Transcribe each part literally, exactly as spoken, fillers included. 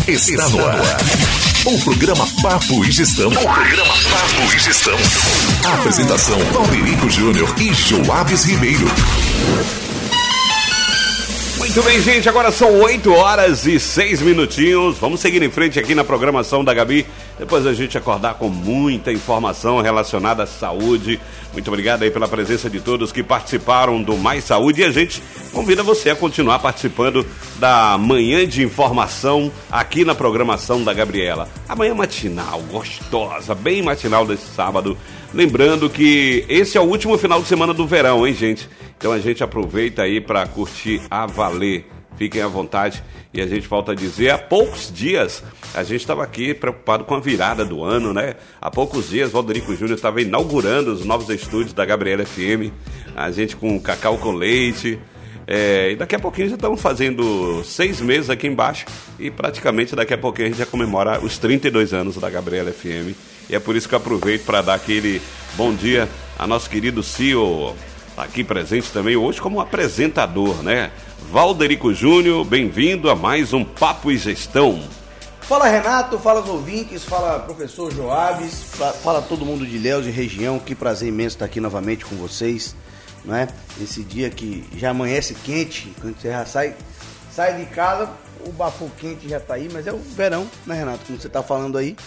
Está no ar. O programa Papo e Gestão. O programa Papo e Gestão. A apresentação: Valderico Júnior e Joabes Ribeiro. Muito bem, gente, agora são oito horas e seis minutinhos. Vamos seguir em frente aqui na programação da Gabi. Depois a gente acordar com muita informação relacionada à saúde. Muito obrigado aí pela presença de todos que participaram do Mais Saúde. E a gente convida você a continuar participando da Manhã de Informação aqui na programação da Gabriela. A manhã matinal, gostosa, bem matinal desse sábado. Lembrando que esse é o último final de semana do verão, hein, gente? Então a gente aproveita aí para curtir a valer. Fiquem à vontade. E a gente volta a dizer, há poucos dias, a gente estava aqui preocupado com a virada do ano, né? Há poucos dias, Valderico Júnior estava inaugurando os novos estúdios da Gabriela F M. A gente com cacau com leite. É, e daqui a pouquinho já estamos fazendo seis meses aqui embaixo. E praticamente daqui a pouquinho a gente já comemora os trinta e dois anos da Gabriela F M. E é por isso que eu aproveito para dar aquele bom dia a nosso querido C E O, aqui presente também hoje como apresentador, né? Valderico Júnior, bem-vindo a mais um Papo e Gestão. Fala, Renato, fala os ouvintes, fala professor Joabes, fala todo mundo de Ilhéus e região. Que prazer imenso estar aqui novamente com vocês, né? Esse dia que já amanhece quente, quando você já sai, sai de casa, o bafo quente já tá aí, mas é o verão, né, Renato, como você tá falando aí.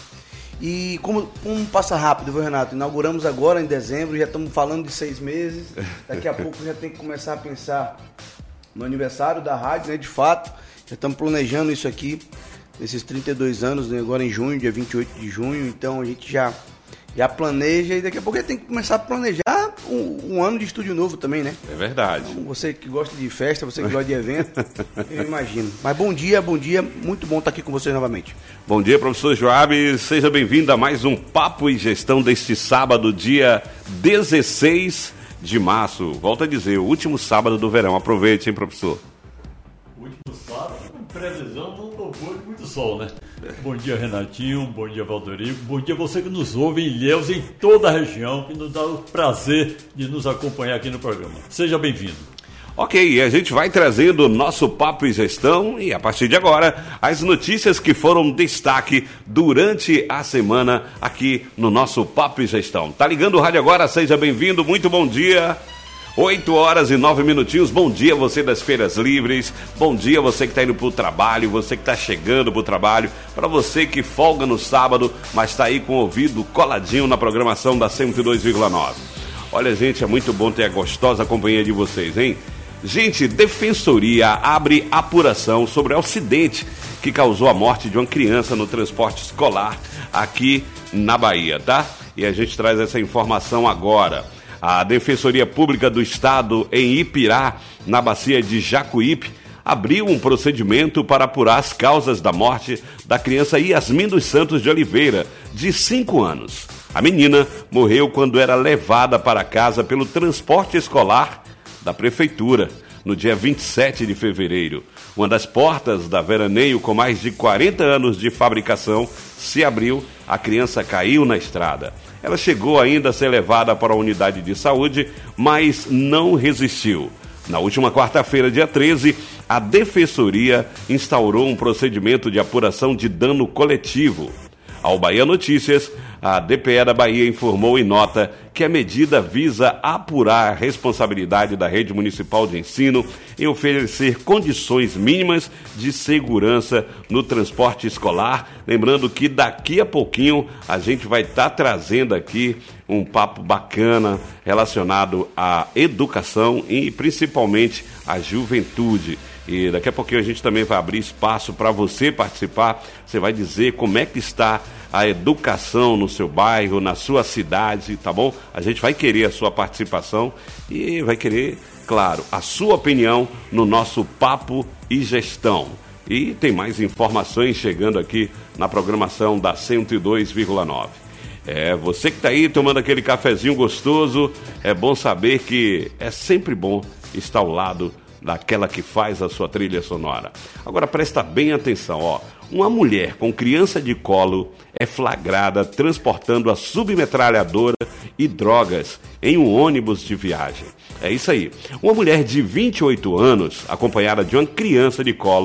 E como, como passa rápido, viu, Renato? Inauguramos agora em dezembro, já estamos falando de seis meses. Daqui a pouco já tem que começar a pensar no aniversário da rádio, né? De fato, já estamos planejando isso aqui, nesses trinta e dois anos, né? Agora em junho, dia vinte e oito de junho. Então a gente já, já planeja e daqui a pouco já tem que começar a planejar um, um ano de estúdio novo também, né? É verdade. Então, você que gosta de festa, você que gosta de evento, eu imagino. Mas bom dia, bom dia, muito bom estar aqui com vocês novamente. Bom dia, professor Joabes, seja bem-vindo a mais um Papo e Gestão deste sábado, dia dezesseis de março. Volto a dizer, o último sábado do verão. Aproveite, hein, professor? O último sábado, com previsão, não louvor de muito sol, né? Bom dia, Renatinho, bom dia, Valderico, bom dia você que nos ouve em Ilhéus, em toda a região, que nos dá o prazer de nos acompanhar aqui no programa. Seja bem-vindo. Ok, e a gente vai trazendo o nosso Papo e Gestão e a partir de agora as notícias que foram destaque durante a semana aqui no nosso Papo e Gestão. Tá ligando o rádio agora? Seja bem-vindo, muito bom dia. oito horas e nove minutinhos, bom dia você das feiras livres, bom dia você que está indo para o trabalho, você que está chegando para o trabalho, para você que folga no sábado, mas está aí com o ouvido coladinho na programação da cento e dois vírgula nove. Olha, gente, é muito bom ter a gostosa companhia de vocês, hein? Gente, Defensoria abre apuração sobre o acidente que causou a morte de uma criança no transporte escolar aqui na Bahia, tá? E a gente traz essa informação agora. A Defensoria Pública do Estado em Ipirá, na bacia de Jacuípe, abriu um procedimento para apurar as causas da morte da criança Yasmin dos Santos de Oliveira, de cinco anos. A menina morreu quando era levada para casa pelo transporte escolar da Prefeitura, no dia vinte e sete de fevereiro. Uma das portas da veraneio, com mais de quarenta anos de fabricação, se abriu, a criança caiu na estrada. Ela chegou ainda a ser levada para a unidade de saúde, mas não resistiu. Na última quarta-feira, dia treze, a Defensoria instaurou um procedimento de apuração de dano coletivo. Ao Bahia Notícias, a D P E da Bahia informou em nota que a medida visa apurar a responsabilidade da rede municipal de ensino em oferecer condições mínimas de segurança no transporte escolar. Lembrando que daqui a pouquinho a gente vai estar trazendo aqui um papo bacana relacionado à educação e principalmente à juventude. E daqui a pouquinho a gente também vai abrir espaço para você participar. Você vai dizer como é que está a educação no seu bairro, na sua cidade, tá bom? A gente vai querer a sua participação e vai querer, claro, a sua opinião no nosso Papo e Gestão. E tem mais informações chegando aqui na programação da cento e dois vírgula nove. É, você que está aí tomando aquele cafezinho gostoso, é bom saber que é sempre bom estar ao lado daquela que faz a sua trilha sonora. Agora presta bem atenção, ó. Uma mulher com criança de colo é flagrada transportando a submetralhadora e drogas em um ônibus de viagem. É isso aí. Uma mulher de vinte e oito anos, acompanhada de uma criança de colo,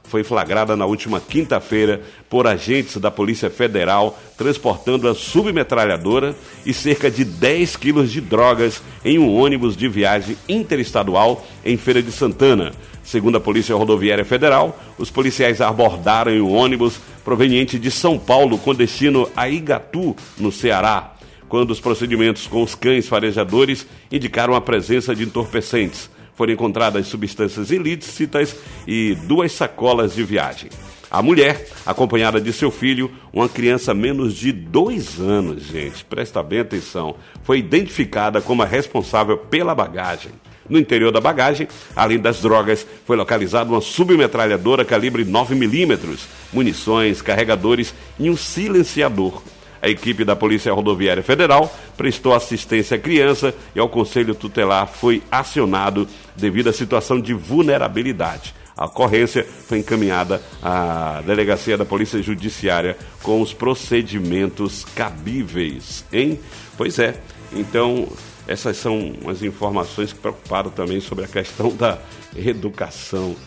foi flagrada na última quinta-feira por agentes da Polícia Federal transportando a submetralhadora e cerca de dez quilos de drogas em um ônibus de viagem interestadual em Feira de Santana. Segundo a Polícia Rodoviária Federal, os policiais abordaram o ônibus proveniente de São Paulo com destino a Igatu, no Ceará, quando os procedimentos com os cães farejadores indicaram a presença de entorpecentes. Foram encontradas substâncias ilícitas e duas sacolas de viagem. A mulher, acompanhada de seu filho, uma criança menos de dois anos, gente, presta bem atenção, foi identificada como a responsável pela bagagem. No interior da bagagem, além das drogas, foi localizada uma submetralhadora calibre nove milímetros, munições, carregadores e um silenciador. A equipe da Polícia Rodoviária Federal prestou assistência à criança e ao Conselho Tutelar foi acionado devido à situação de vulnerabilidade. A ocorrência foi encaminhada à Delegacia da Polícia Judiciária com os procedimentos cabíveis, hein? Pois é, então essas são as informações que preocuparam também sobre a questão da educação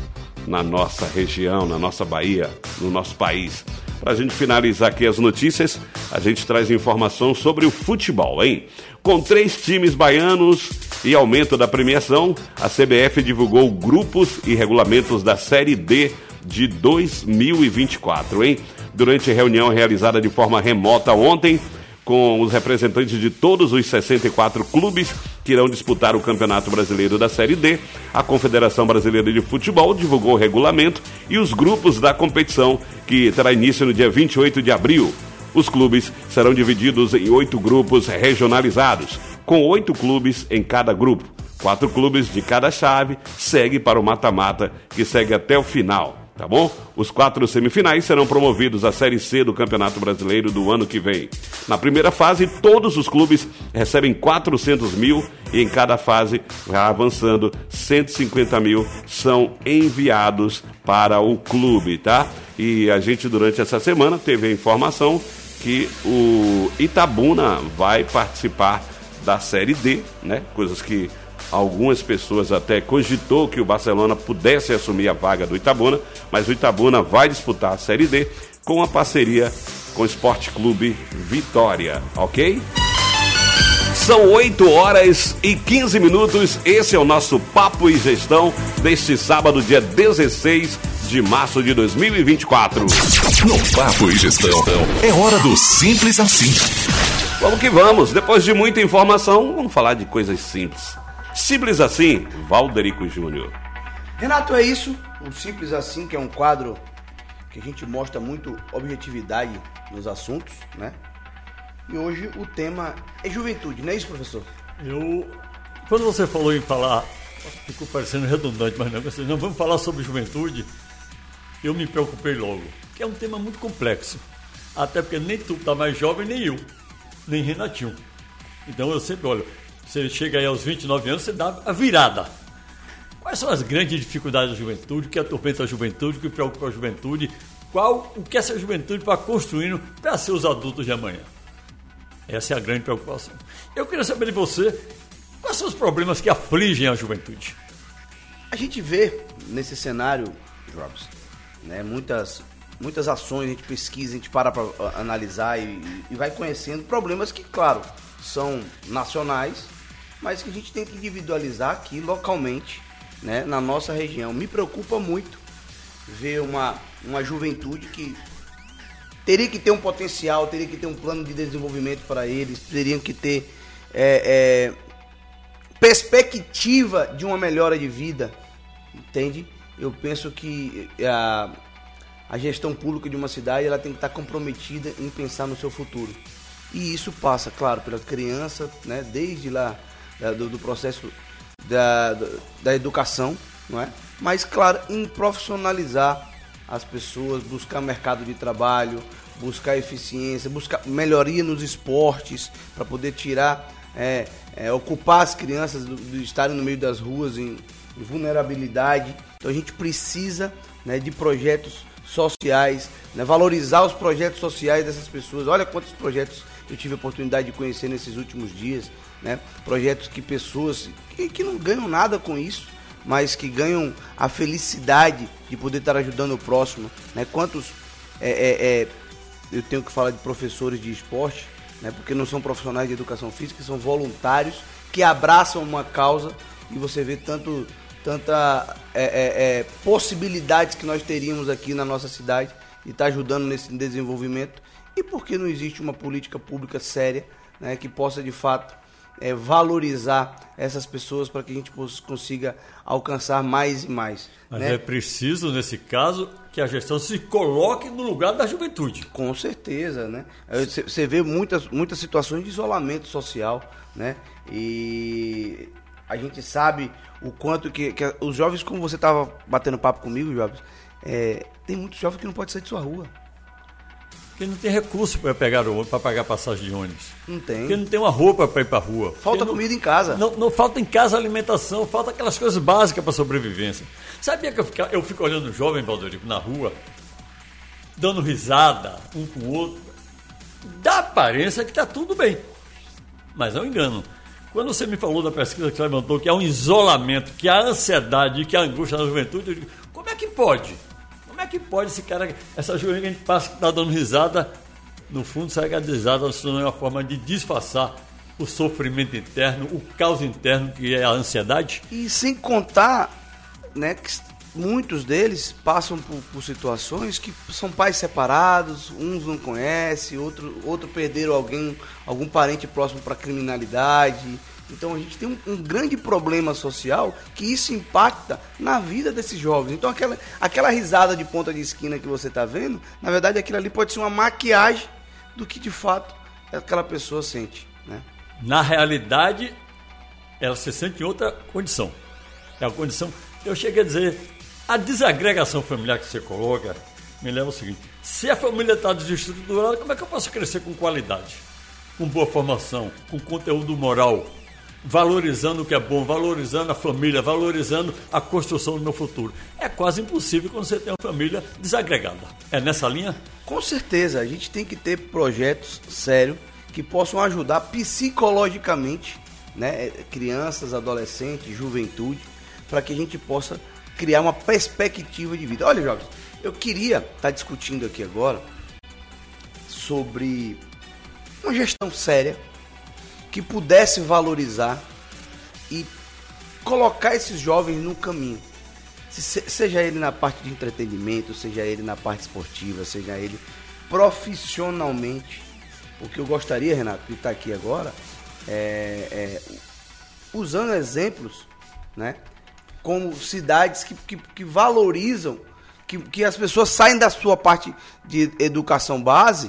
na nossa região, na nossa Bahia, no nosso país. Para a gente finalizar aqui as notícias, a gente traz informação sobre o futebol, hein? Com três times baianos e aumento da premiação, a C B F divulgou grupos e regulamentos da Série D de dois mil e vinte e quatro, hein? Durante a reunião realizada de forma remota ontem, com os representantes de todos os sessenta e quatro clubes que irão disputar o Campeonato Brasileiro da Série D, a Confederação Brasileira de Futebol divulgou o regulamento e os grupos da competição, que terá início no dia vinte e oito de abril. Os clubes serão divididos em oito grupos regionalizados, com oito clubes em cada grupo. Quatro clubes de cada chave seguem para o mata-mata, que segue até o final. Tá bom? Os quatro semifinais serão promovidos à Série C do Campeonato Brasileiro do ano que vem. Na primeira fase, todos os clubes recebem quatrocentos mil e em cada fase, já avançando, cento e cinquenta mil são enviados para o clube, tá? E a gente, durante essa semana, teve a informação que o Itabuna vai participar da Série D, né? Coisas que algumas pessoas até cogitou que o Barcelona pudesse assumir a vaga do Itabuna, mas o Itabuna vai disputar a Série D com a parceria com o Esporte Clube Vitória, ok? São oito horas e quinze minutos, esse é o nosso Papo e Gestão deste sábado, dia dezesseis de março de dois mil e vinte e quatro. No Papo e Gestão, é hora do Simples Assim. Vamos que vamos, depois de muita informação, vamos falar de coisas simples. Simples Assim, Valderico Júnior. Renato, é isso. O Simples Assim, que é um quadro que a gente mostra muito objetividade nos assuntos, né? E hoje o tema é juventude, não é isso, professor? Eu, quando você falou em falar, ficou parecendo redundante, mas não, não vamos falar sobre juventude, eu me preocupei logo, que é um tema muito complexo. Até porque nem tu tá mais jovem, nem eu, nem Renatinho. Então eu sempre olho, você chega aí aos vinte e nove anos, você dá a virada. Quais são as grandes dificuldades da juventude? O que atormenta a juventude? O que preocupa a juventude? Qual, o que essa juventude está construindo para ser os adultos de amanhã? Essa é a grande preocupação. Eu queria saber de você, quais são os problemas que afligem a juventude? A gente vê nesse cenário, Jobs, né, muitas, muitas ações, a gente pesquisa, a gente para para analisar e, e vai conhecendo problemas que, claro, são nacionais, mas que a gente tem que individualizar aqui localmente, né, na nossa região. Me preocupa muito ver uma, uma juventude que teria que ter um potencial, teria que ter um plano de desenvolvimento para eles, teriam que ter é, é, perspectiva de uma melhora de vida, entende? Eu penso que a, a gestão pública de uma cidade ela tem que estar comprometida em pensar no seu futuro. E isso passa, claro, pela criança, né, desde lá da, do, do processo da, da educação, não é? Mas, claro, em profissionalizar as pessoas, buscar mercado de trabalho, buscar eficiência, buscar melhoria nos esportes, para poder tirar, é, é, ocupar as crianças do, do estarem no meio das ruas em, em vulnerabilidade. Então a gente precisa, né, de projetos sociais, né, valorizar os projetos sociais dessas pessoas. Olha quantos projetos eu tive a oportunidade de conhecer nesses últimos dias, né? Projetos que pessoas que, que não ganham nada com isso, mas que ganham a felicidade de poder estar ajudando o próximo, né? Quantos é, é, é, eu tenho que falar de professores de esporte, né? Porque não são profissionais de educação física, são voluntários que abraçam uma causa, e você vê tanto, tanta é, é, é, possibilidades que nós teríamos aqui na nossa cidade de estar ajudando nesse desenvolvimento. E por que não existe uma política pública séria, né, que possa de fato é, valorizar essas pessoas para que a gente consiga alcançar mais e mais? Mas né? É preciso, nesse caso, que a gestão se coloque no lugar da juventude. Com certeza, né? Você vê muitas, muitas situações de isolamento social, né? E a gente sabe o quanto que, que os jovens, como você estava batendo papo comigo, jovens, é, tem muitos jovens que não podem sair de sua rua. Porque não tem recurso para pegar para pagar passagem de ônibus. Não tem. Porque não tem uma roupa para ir para a rua. Falta não, comida em casa. Não, não falta em casa alimentação, falta aquelas coisas básicas para sobrevivência. Sabia que eu fico, eu fico olhando o jovem, Valdorico, na rua, dando risada um com o outro, dá aparência que está tudo bem. Mas é um engano. Quando você me falou da pesquisa que você levantou, que há um isolamento, que há ansiedade, que há angústia na juventude, eu digo, como é que pode? Como é que pode esse cara, essa juventude que a gente passa que está dando risada, no fundo, sai que a risada é uma forma de disfarçar o sofrimento interno, o caos interno, que é a ansiedade? E sem contar, né, que muitos deles passam por, por situações que são pais separados, uns não conhecem, outro, outro perderam alguém, algum parente próximo para criminalidade. Então a gente tem um, um grande problema social que isso impacta na vida desses jovens. Então aquela, aquela risada de ponta de esquina que você está vendo, na verdade aquilo ali pode ser uma maquiagem do que de fato aquela pessoa sente, né? Na realidade, ela se sente em outra condição. É a condição, eu cheguei a dizer, a desagregação familiar que você coloca me leva ao seguinte: se a família está desestruturada, como é que eu posso crescer com qualidade, com boa formação, com conteúdo moral, valorizando o que é bom, valorizando a família, valorizando a construção do meu futuro? É quase impossível quando você tem uma família desagregada. É nessa linha? Com certeza, a gente tem que ter projetos sérios que possam ajudar psicologicamente, né, crianças, adolescentes, juventude, para que a gente possa criar uma perspectiva de vida. Olha, jovens, eu queria estar discutindo aqui agora sobre uma gestão séria que pudesse valorizar e colocar esses jovens no caminho. Seja ele na parte de entretenimento, seja ele na parte esportiva, seja ele profissionalmente. O que eu gostaria, Renato, de estar aqui agora, é, é, usando exemplos, né, como cidades que, que, que valorizam, que, que as pessoas saem da sua parte de educação base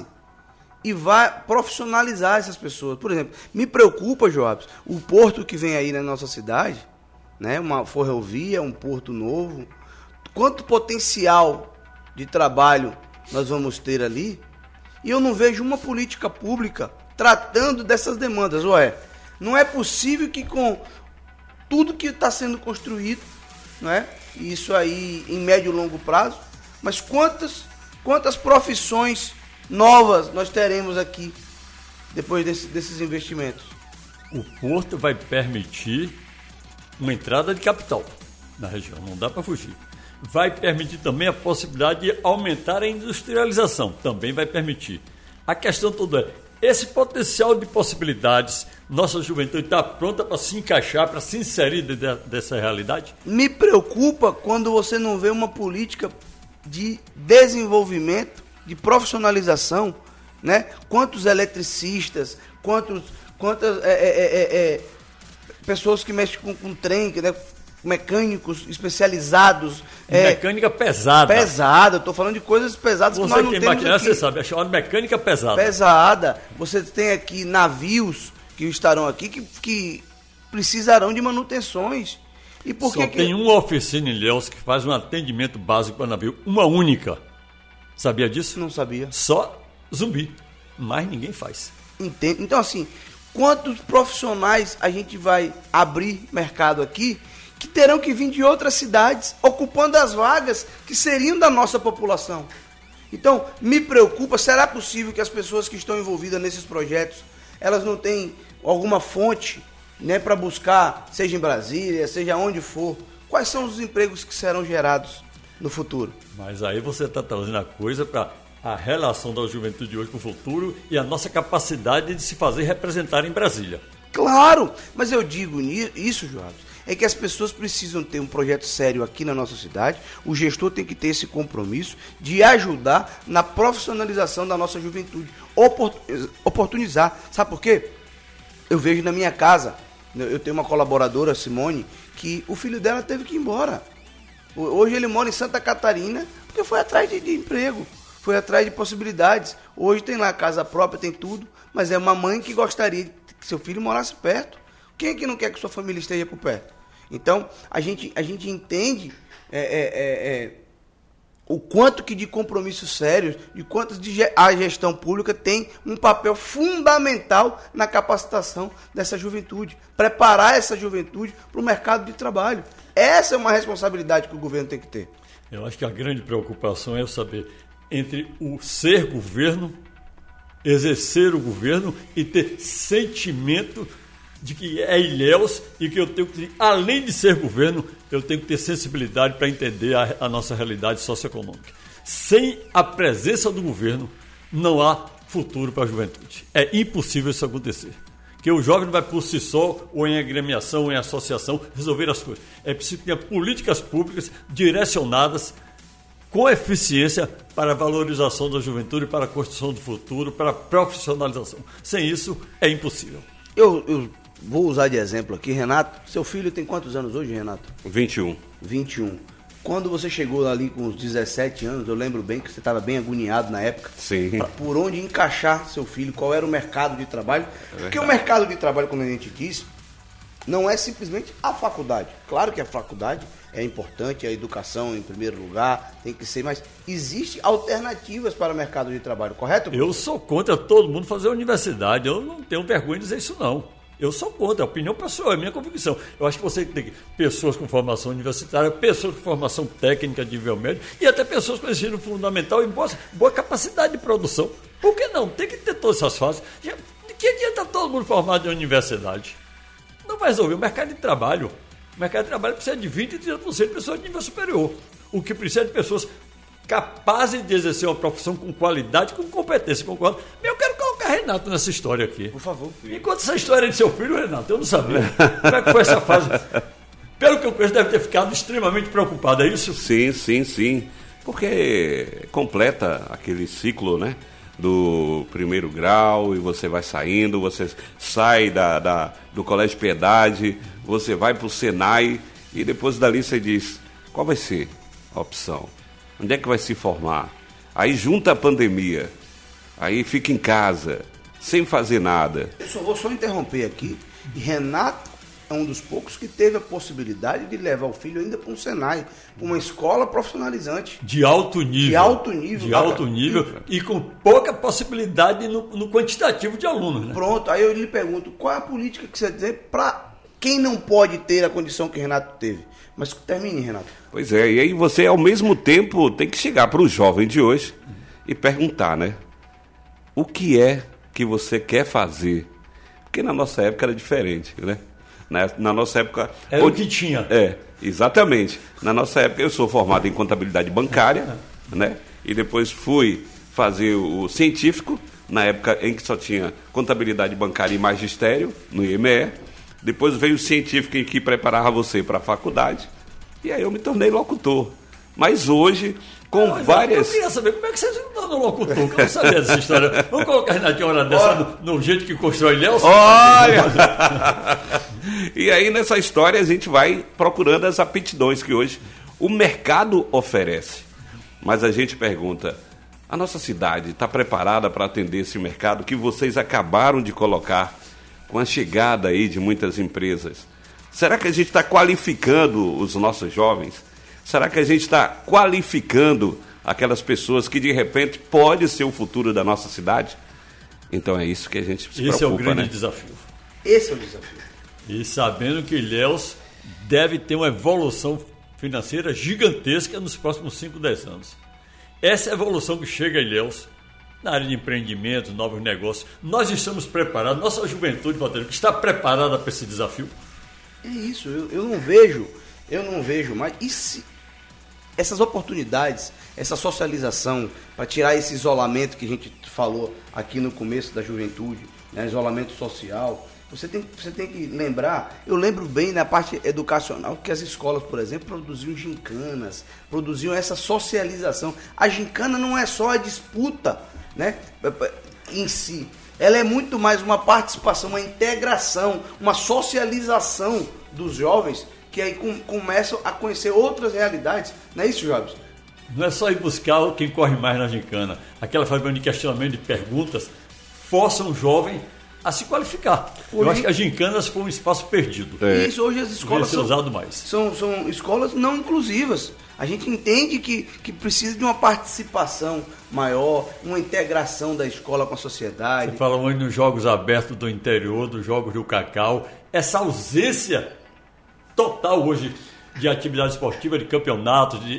e vai profissionalizar essas pessoas. Por exemplo, me preocupa, Joabs, o porto que vem aí na nossa cidade, né, uma ferrovia, um porto novo. Quanto potencial de trabalho nós vamos ter ali? E eu não vejo uma política pública tratando dessas demandas. Ué, não é possível que com tudo que está sendo construído, não é? Isso aí em médio e longo prazo, mas quantas, quantas profissões novas nós teremos aqui depois desse, desses investimentos? O porto vai permitir uma entrada de capital na região, não dá para fugir. Vai permitir também a possibilidade de aumentar a industrialização, também vai permitir. A questão toda é, esse potencial de possibilidades, nossa juventude está pronta para se encaixar, para se inserir de, de, dessa realidade? Me preocupa quando você não vê uma política de desenvolvimento, de profissionalização, né? Quantos eletricistas, quantos, quantas é, é, é, é, pessoas que mexem com, com trem, né? Mecânicos especializados. Mecânica é, pesada. Pesada, eu estou falando de coisas pesadas você que nós não tem temos máquina, aqui. Você sabe, é chamado mecânica pesada. Pesada. Você tem aqui navios que estarão aqui que, que precisarão de manutenções. E por Só que que... tem uma oficina em Ilhéus que faz um atendimento básico para navio, uma única. Sabia disso? Não sabia. Só Zumbi, mas ninguém faz. Entende? Então, assim, quantos profissionais a gente vai abrir mercado aqui que terão que vir de outras cidades ocupando as vagas que seriam da nossa população? Então, me preocupa, será possível que as pessoas que estão envolvidas nesses projetos, elas não têm alguma fonte, né, para buscar, seja em Brasília, seja onde for, quais são os empregos que serão gerados no futuro? Mas aí você está trazendo a coisa para a relação da juventude de hoje com o futuro e a nossa capacidade de se fazer representar em Brasília. Claro, mas eu digo isso, Joabes, é que as pessoas precisam ter um projeto sério aqui na nossa cidade, o gestor tem que ter esse compromisso de ajudar na profissionalização da nossa juventude, oportunizar. Sabe por quê? Eu vejo na minha casa, eu tenho uma colaboradora, Simone, que o filho dela teve que ir embora. Hoje ele mora em Santa Catarina porque foi atrás de, de emprego, foi atrás de possibilidades. Hoje tem lá casa própria, tem tudo, mas é uma mãe que gostaria que seu filho morasse perto. Quem é que não quer que sua família esteja por perto? Então, a gente, a gente entende é, é, é, o quanto que de compromissos sérios e quanto de a gestão pública tem um papel fundamental na capacitação dessa juventude, preparar essa juventude para o mercado de trabalho. Essa é uma responsabilidade que o governo tem que ter. Eu acho que a grande preocupação é eu saber entre o ser governo, exercer o governo e ter sentimento de que é Ilhéus e que eu tenho que, além de ser governo, eu tenho que ter sensibilidade para entender a, a nossa realidade socioeconômica. Sem a presença do governo, não há futuro para a juventude. É impossível isso acontecer. Que o jovem não vai por si só, ou em agremiação, ou em associação, resolver as coisas. É preciso ter políticas públicas direcionadas com eficiência para a valorização da juventude, para a construção do futuro, para a profissionalização. Sem isso, é impossível. Eu... eu... Vou usar de exemplo aqui, Renato. Seu filho tem quantos anos hoje, Renato? vinte e um. vinte e um. Quando você chegou ali com uns dezessete anos, eu lembro bem que você estava bem agoniado na época. Sim. Pra, por onde encaixar seu filho, qual era o mercado de trabalho. É Porque o mercado de trabalho, como a gente disse, não é simplesmente a faculdade. Claro que a faculdade é importante, a educação em primeiro lugar, tem que ser, mas existem alternativas para o mercado de trabalho, correto? Eu sou contra todo mundo fazer universidade, eu não tenho vergonha de dizer isso não. Eu sou contra, a opinião pessoal, é a minha convicção. Eu acho que você tem pessoas com formação universitária, pessoas com formação técnica de nível médio e até pessoas com ensino fundamental e boa, boa capacidade de produção. Por que não? Tem que ter todas essas fases. De que adianta todo mundo formado em universidade? Não vai resolver o mercado de trabalho. O mercado de trabalho precisa de vinte por cento e trinta por cento de pessoas de nível superior. O que precisa de pessoas capazes de exercer uma profissão com qualidade, com competência, concordo. Eu quero colocar Renato nessa história aqui. Por favor. Me conta essa história de seu filho, Renato. Eu não sabia. Como é que foi essa fase? Pelo que eu conheço, deve ter ficado extremamente preocupado, é isso? Sim, sim, sim. Porque completa aquele ciclo, né? Do primeiro grau e você vai saindo, você sai da, da, do Colégio Piedade, você vai para o Senai e depois dali você diz, qual vai ser a opção? Onde é que vai se formar? Aí junta a pandemia, aí fica em casa, sem fazer nada. Eu só vou só interromper aqui. Renato é um dos poucos que teve a possibilidade de levar o filho ainda para um Senai, para uma escola profissionalizante. De alto nível. De alto nível. De alto nível e com pouca possibilidade no, no quantitativo de alunos. Né? Pronto, aí eu lhe pergunto, qual é a política que você tem para quem não pode ter a condição que Renato teve? Mas termine, Renato. Pois é, e aí você ao mesmo tempo tem que chegar para o jovem de hoje e perguntar, né? O que é que você quer fazer? Porque na nossa época era diferente, né? Na, na nossa época... Era onde... o que tinha. É, exatamente. Na nossa época eu sou formado em contabilidade bancária, né? E depois fui fazer o científico, na época em que só tinha contabilidade bancária e magistério, no I M E. Depois veio o científico em que preparava você para a faculdade. E aí eu me tornei locutor. Mas hoje, com não, várias... Eu queria saber como é que você se tornou locutor, que eu não sabia dessa história. Vamos colocar a Renatinho hora dessa no, no jeito que constrói Ilhéus? Olha! E aí nessa história a gente vai procurando as aptidões que hoje o mercado oferece. Mas a gente pergunta, a nossa cidade está preparada para atender esse mercado que vocês acabaram de colocar com a chegada aí de muitas empresas? Será que a gente está qualificando os nossos jovens? Será que a gente está qualificando aquelas pessoas que de repente pode ser o futuro da nossa cidade? Então é isso que a gente se Esse preocupa, é o grande né? desafio. Esse é o desafio. E sabendo que Ilhéus deve ter uma evolução financeira gigantesca nos próximos cinco, dez anos. Essa evolução que chega a Ilhéus, na área de empreendimento, novos negócios, nós estamos preparados, nossa juventude, Valdir, que está preparada para esse desafio? É isso, eu, eu não vejo eu não vejo mais. E se essas oportunidades, essa socialização, para tirar esse isolamento que a gente falou aqui no começo da juventude, né, isolamento social, você tem, você tem que lembrar, eu lembro bem na parte educacional que as escolas, por exemplo, produziam gincanas, produziam essa socialização. A gincana não é só a disputa, né, em si, ela é muito mais uma participação, uma integração, uma socialização dos jovens, que aí com, começam a conhecer outras realidades. Não é isso, Jobs? Não é só ir buscar quem corre mais na gincana. Aquela forma de questionamento, de perguntas, força um jovem a se qualificar. Hoje, eu acho que as gincanas foram um espaço perdido. É. Isso, hoje as escolas ser são, usado mais. São, são escolas não inclusivas. A gente entende que, que precisa de uma participação maior, uma integração da escola com a sociedade. Você fala muito nos jogos abertos do interior, dos jogos do Cacau. Essa ausência total hoje de atividade esportiva, de campeonato, de...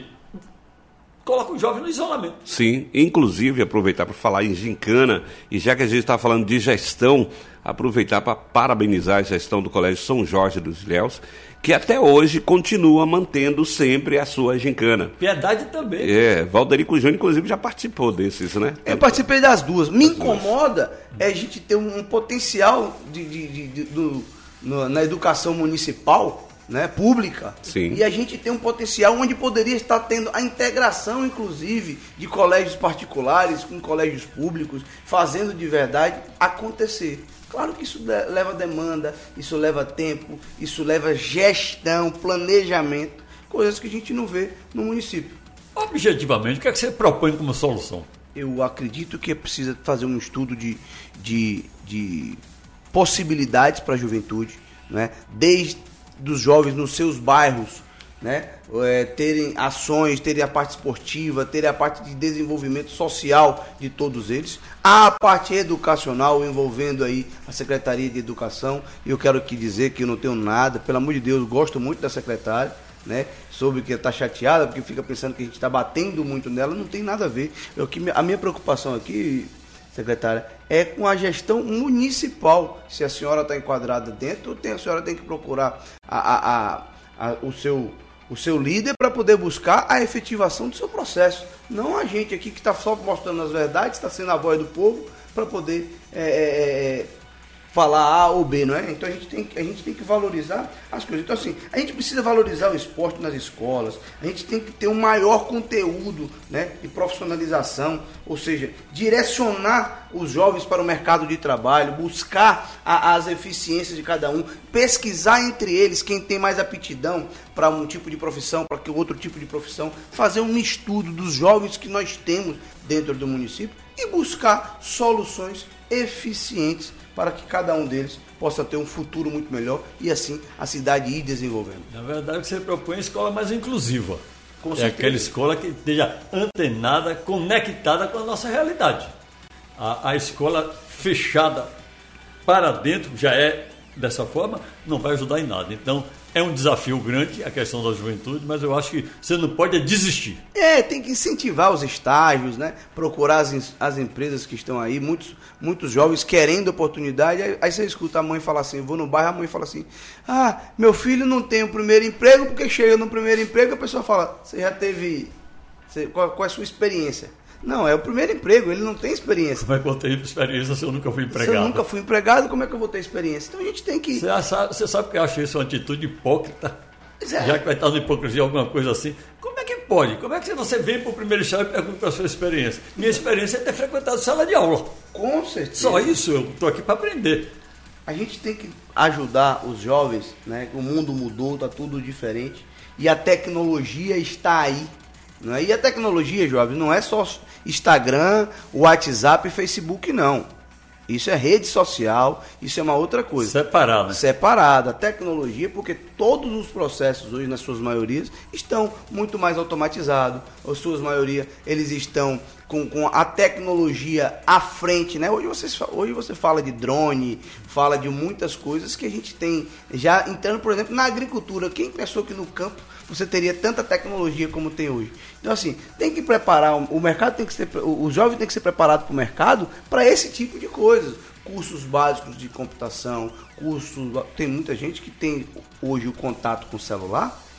coloca o jovem no isolamento. Sim, inclusive aproveitar para falar em gincana, e já que a gente está falando de gestão, aproveitar para parabenizar a gestão do Colégio São Jorge dos Ilhéus, que até hoje continua mantendo sempre a sua gincana. Piedade também. É, Valderico Júnior, inclusive, já participou desses, né? Eu participei das duas. Me incomoda é a gente ter um, um potencial de, de, de, de, do, no, na educação municipal, né, pública. Sim. E a gente tem um potencial onde poderia estar tendo a integração, inclusive, de colégios particulares com colégios públicos, fazendo de verdade acontecer. Claro que isso leva demanda, isso leva tempo, isso leva gestão, planejamento, coisas que a gente não vê no município. Objetivamente, o que é que você propõe como solução? Eu acredito que é preciso fazer um estudo de, de, de possibilidades para a juventude, né? Desde dos jovens nos seus bairros, né? É, terem ações, terem a parte esportiva, terem a parte de desenvolvimento social de todos eles, a parte educacional envolvendo aí a Secretaria de Educação. E eu quero aqui dizer que eu não tenho nada, pelo amor de Deus, gosto muito da secretária, né? Soube que está chateada porque fica pensando que a gente está batendo muito nela, não tem nada a ver. Eu, que, a minha preocupação aqui, secretária, é com a gestão municipal. Se a senhora está enquadrada dentro, tem, a senhora tem que procurar a, a, a, a, o, seu, o seu líder para poder buscar a efetivação do seu processo. Não a gente aqui que está só mostrando as verdades, está sendo a voz do povo para poder é, é, falar A ou B, não é? Então a gente, tem, a gente tem que valorizar as coisas. Então assim, a gente precisa valorizar o esporte nas escolas, a gente tem que ter um maior conteúdo, né, de profissionalização, ou seja, direcionar os jovens para o mercado de trabalho, buscar a, as eficiências de cada um, pesquisar entre eles quem tem mais aptidão para um tipo de profissão, para que outro tipo de profissão, fazer um estudo dos jovens que nós temos dentro do município e buscar soluções eficientes para que cada um deles possa ter um futuro muito melhor e assim a cidade ir desenvolvendo. Na verdade, o que você propõe é uma escola mais inclusiva. Com é certeza. Aquela escola que esteja antenada, conectada com a nossa realidade. A, a escola fechada para dentro, já é dessa forma, não vai ajudar em nada. Então, é um desafio grande a questão da juventude, mas eu acho que você não pode desistir. É, tem que incentivar os estágios, né? Procurar as, as empresas que estão aí, muitos, muitos jovens querendo oportunidade. Aí, aí você escuta a mãe falar assim, vou no bairro, a mãe fala assim, ah, meu filho não tem o primeiro emprego, porque chega no primeiro emprego, a pessoa fala, você já teve, você, qual, qual é a sua experiência? Não, é o primeiro emprego, ele não tem experiência. Como é que eu tenho experiência se eu nunca fui empregado? Se eu nunca fui empregado, como é que eu vou ter experiência? Então a gente tem que... Você sabe, você sabe que eu acho isso uma atitude hipócrita? É. Já que vai estar na hipocrisia alguma coisa assim. Como é que pode? Como é que você vem para o primeiro estágio e pergunta para a sua experiência? Minha experiência é ter frequentado sala de aula. Com certeza. Só isso, eu estou aqui para aprender. A gente tem que ajudar os jovens, né? O mundo mudou, está tudo diferente. E a tecnologia está aí. Não é? E a tecnologia, jovens, não é só Instagram, WhatsApp e Facebook, não. Isso é rede social, isso é uma outra coisa. Separado. Separado. A tecnologia, porque todos os processos hoje, nas suas maiorias, estão muito mais automatizados. As suas maiorias, eles estão com, com a tecnologia à frente, né? Hoje você, hoje você fala de drone, fala de muitas coisas que a gente tem já entrando, por exemplo, na agricultura. Quem pensou que no campo você teria tanta tecnologia como tem hoje? Então, assim, tem que preparar, o mercado tem que ser, o jovem tem que ser preparado para o mercado para esse tipo de coisas. Cursos básicos de computação, cursos, tem muita gente que tem hoje o contato com o celular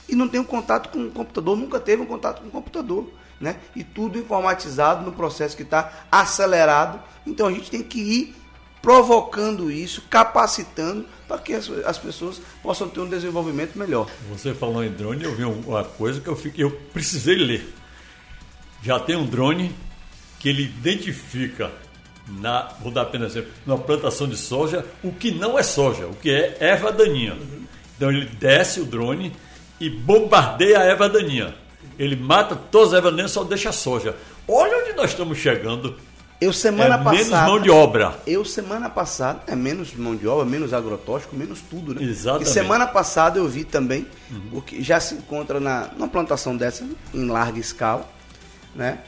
e não tem um contato com o computador, nunca teve um contato com o computador, né? E tudo informatizado no processo que está acelerado. Então a gente tem que ir provocando isso, capacitando para que as, as pessoas possam ter um desenvolvimento melhor. Você falou em drone, eu vi uma coisa que eu, fiquei, eu precisei ler. Já tem um drone que ele identifica, na, vou dar apenas exemplo, na plantação de soja, o que não é soja, o que é erva daninha. Uhum. Então ele desce o drone e bombardeia a erva daninha. Ele mata todas as ervas daninhas, só deixa a soja. Olha onde nós estamos chegando. Eu semana é passada. Menos mão de obra. Eu semana passada, é menos mão de obra, menos agrotóxico, menos tudo, né? Exatamente. E semana passada eu vi também, uhum. o que já se encontra na, numa plantação dessa, em larga escala, né?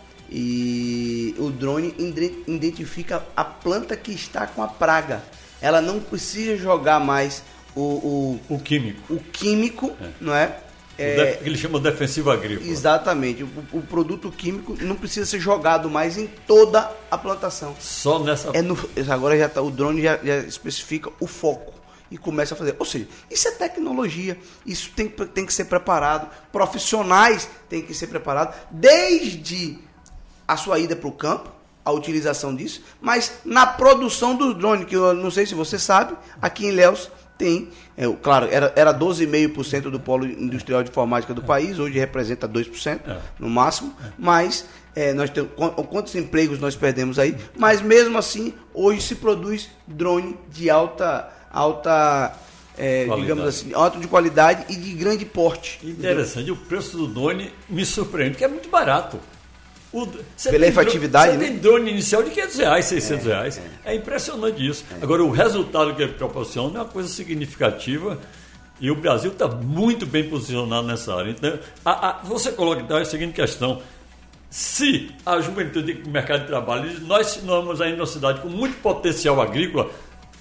E o drone identifica a planta que está com a praga. Ela não precisa jogar mais o, o, o químico. O químico, é. não é? É, que ele chama de defensivo agrícola. Exatamente. O, o produto químico não precisa ser jogado mais em toda a plantação. Só nessa. É no, agora já tá, o drone já, já especifica o foco e começa a fazer. Ou seja, isso é tecnologia. Isso tem, tem que ser preparado. Profissionais têm que ser preparados desde a sua ida para o campo, a utilização disso, mas na produção do drone, que eu não sei se você sabe, aqui em Ilhéus tem, é, claro, era, era doze vírgula cinco por cento do polo industrial de informática do país, hoje representa dois por cento é. no máximo, mas é, nós temos, quantos empregos nós perdemos aí, mas mesmo assim, hoje se produz drone de alta, alta é, digamos assim, alto de qualidade e de grande porte. Interessante, o preço do drone me surpreende, porque é muito barato. O, Pela efetividade, Você né? tem drone inicial de quinhentos reais, seiscentos reais. É, é. é impressionante isso. É. Agora, o resultado que ele proporciona é uma coisa significativa e o Brasil está muito bem posicionado nessa área. Então, a, a, você coloca então a seguinte questão: se a juventude do mercado de trabalho, nós situamos ainda uma cidade com muito potencial agrícola,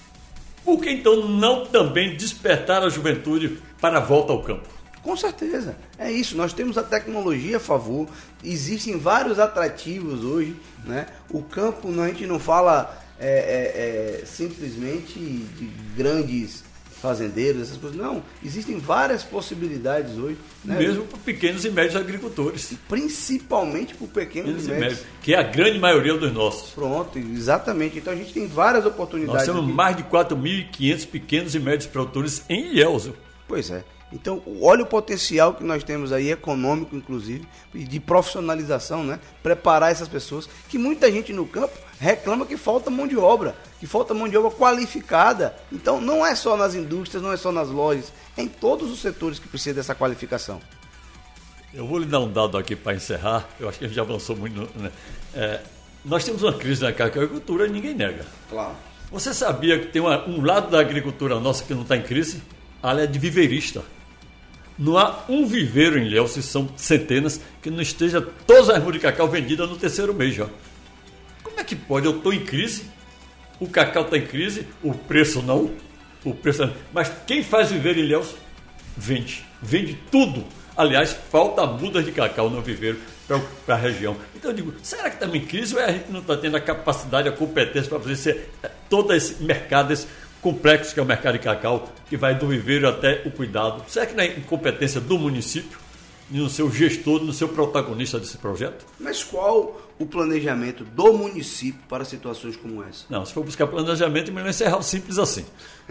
por que então não também despertar a juventude para a volta ao campo? Com certeza, é isso, nós temos a tecnologia a favor, existem vários atrativos hoje, né? O campo, a gente não fala é, é, é, simplesmente de grandes fazendeiros, essas coisas, não, existem várias possibilidades hoje. Né? Mesmo para pequenos e médios agricultores. Principalmente para pequenos, pequenos e médios. médios. Que é a grande maioria dos nossos. Pronto, exatamente, então a gente tem várias oportunidades. Nós temos aqui. Mais de quatro mil e quinhentos pequenos e médios produtores em Ilhéus. Pois é. Então, olha o potencial que nós temos aí, econômico, inclusive, de profissionalização, né? Preparar essas pessoas, que muita gente no campo reclama que falta mão de obra, que falta mão de obra qualificada. Então, não é só nas indústrias, não é só nas lojas, é em todos os setores que precisa dessa qualificação. Eu vou lhe dar um dado aqui para encerrar, eu acho que a gente já avançou muito. Né? É, nós temos uma crise na agricultura e ninguém nega. Claro. Você sabia que tem uma, um lado da agricultura nossa que não está em crise? A área de viveirista. Não há um viveiro em Ilhéus, se são centenas, que não esteja todas as árvores de cacau vendidas no terceiro mês já. Como é que pode? Eu estou em crise, o cacau está em crise, o preço não, o preço não. Mas quem faz viveiro em Ilhéus, vende. Vende tudo. Aliás, falta mudas de cacau no viveiro para a região. Então eu digo, será que estamos em crise ou a gente não está tendo a capacidade, a competência para fazer esse, todo esse mercado, esse complexo que é o mercado de cacau, que vai do viveiro até o cuidado? Será que não é incompetência do município, no seu gestor, no seu protagonista desse projeto? Mas qual o planejamento do município para situações como essa? Não, se for buscar planejamento, melhor encerrar o simples assim.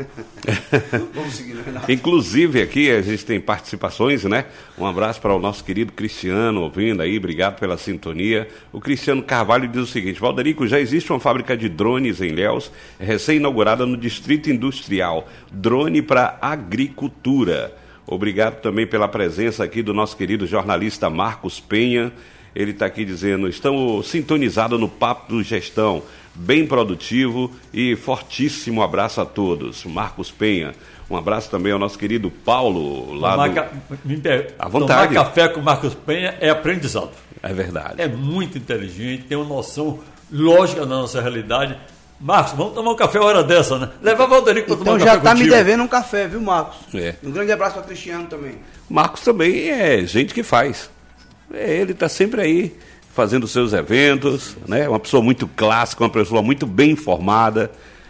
Vamos seguir, Renato. Inclusive aqui a gente tem participações, né? Um abraço para o nosso querido Cristiano, ouvindo aí, obrigado pela sintonia. O Cristiano Carvalho diz o seguinte: Valderico, já existe uma fábrica de drones em Ilhéus, recém-inaugurada no Distrito Industrial, drone para agricultura. Obrigado também pela presença aqui do nosso querido jornalista Marcos Penha. Ele está aqui dizendo, estamos sintonizados no Papo do Gestão, bem produtivo e fortíssimo abraço a todos. Marcos Penha. Um abraço também ao nosso querido Paulo. Lá tomar, do... ca... à vontade. Tomar café com o Marcos Penha é aprendizado. É verdade. É muito inteligente, tem uma noção lógica da nossa realidade. Marcos, vamos tomar um café a hora dessa, né? Levar o Valderico para então tomar um café café Então já está me contigo. devendo um café, viu, Marcos? É. Um grande abraço para o Cristiano também. Marcos também é gente que faz. É, ele está sempre aí fazendo seus eventos, né? Uma pessoa muito clássica, uma pessoa muito bem informada.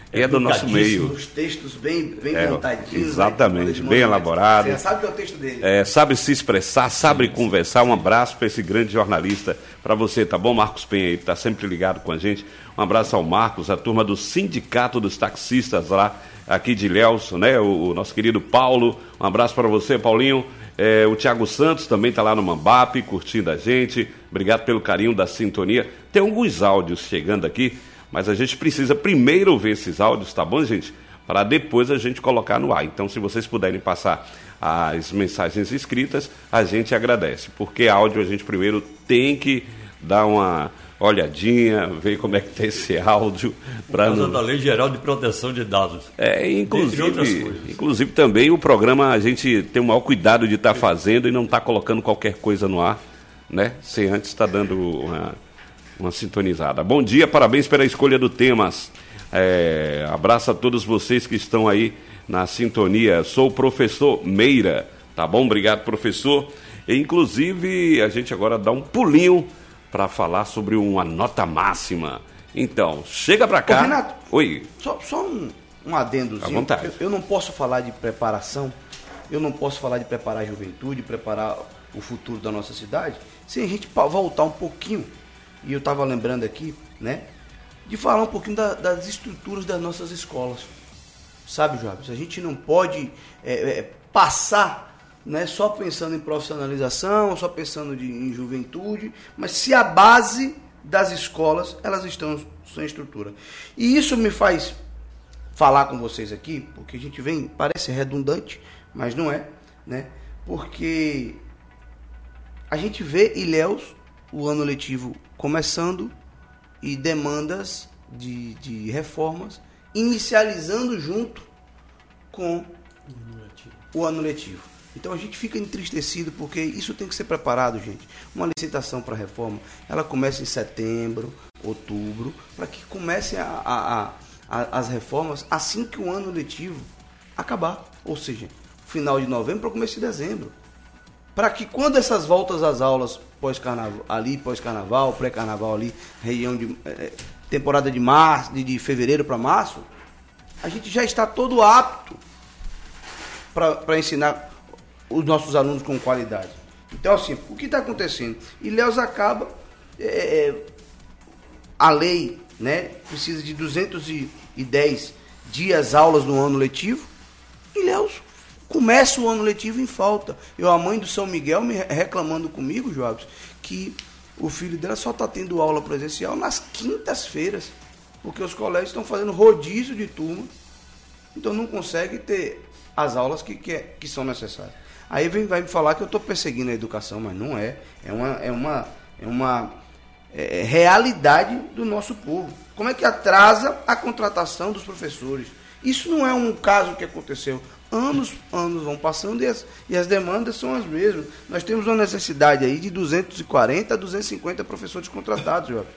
é do nosso meio. Os textos bem, bem é, montadinhos. Exatamente, né? bem elaborado. Você sabe que é o texto dele. É, sabe se expressar, sabe sim, conversar. sim. Um abraço para esse grande jornalista, para você, tá bom? Marcos Penha aí, tá sempre ligado com a gente. Um abraço ao Marcos, a turma do Sindicato dos Taxistas lá, aqui de Ilhéus, né? O, o nosso querido Paulo. Um abraço para você, Paulinho. É, o Thiago Santos também está lá no Mambap, curtindo a gente. Obrigado pelo carinho da sintonia. Tem alguns áudios chegando aqui, mas a gente precisa primeiro ver esses áudios, tá bom, gente? Para depois a gente colocar no ar. Então, se vocês puderem passar as mensagens escritas, a gente agradece. Porque áudio a gente primeiro tem que dar uma olhadinha, ver como é que tem esse áudio. Por causa não... da Lei Geral de Proteção de Dados. É, inclusive, inclusive também o programa a gente tem o maior cuidado de estar tá fazendo e não estar tá colocando qualquer coisa no ar, né? Sem antes estar tá dando uma, uma sintonizada. Bom dia, parabéns pela escolha do tema. É, abraço a todos vocês que estão aí na sintonia. Sou o professor Meira, tá bom? Obrigado, professor. E, inclusive, a gente agora dá um pulinho para falar sobre uma nota máxima. Então, chega para cá. Ô, Renato, oi. Só, só um, um adendozinho. À vontade. Eu, eu não posso falar de preparação, eu não posso falar de preparar a juventude, preparar o futuro da nossa cidade, sem a gente voltar um pouquinho, e eu estava lembrando aqui, né, de falar um pouquinho da, das estruturas das nossas escolas. Sabe, Jobs? A gente não pode é, é, passar, né, só pensando em profissionalização, só pensando de, em juventude, mas se a base das escolas, elas estão sem estrutura. E isso me faz falar com vocês aqui, porque a gente vem, parece redundante, mas não é, né? Porque a gente vê Ilhéus, o ano letivo começando, e demandas de, de reformas inicializando junto com o ano letivo. Então a gente fica entristecido porque isso tem que ser preparado, gente. Uma licitação para reforma, ela começa em setembro, outubro, para que comecem a, a, a, a, as reformas assim que o ano letivo acabar. Ou seja, final de novembro para começo de dezembro. Para que quando essas voltas às aulas pós-carnaval, ali pós-carnaval, pré-carnaval ali, região de eh, temporada de março, de, de fevereiro para março, a gente já está todo apto para ensinar os nossos alunos com qualidade. Então, assim, o que está acontecendo? Ilhéus acaba, é, a lei, né, precisa de duzentos e dez dias aulas no ano letivo. Ilhéus começa o ano letivo em falta. Eu, a mãe do São Miguel, me reclamando comigo, Joabes, que o filho dela só está tendo aula presencial nas quintas-feiras, porque os colégios estão fazendo rodízio de turma, então não consegue ter as aulas que, que, que são necessárias. Aí vem, vai me falar que eu estou perseguindo a educação, mas não é. É uma, é uma, é uma é, realidade do nosso povo. Como é que atrasa a contratação dos professores? Isso não é um caso que aconteceu. Anos, anos vão passando e as, e as demandas são as mesmas. Nós temos uma necessidade aí de duzentos e quarenta a duzentos e cinquenta professores contratados. Jovem.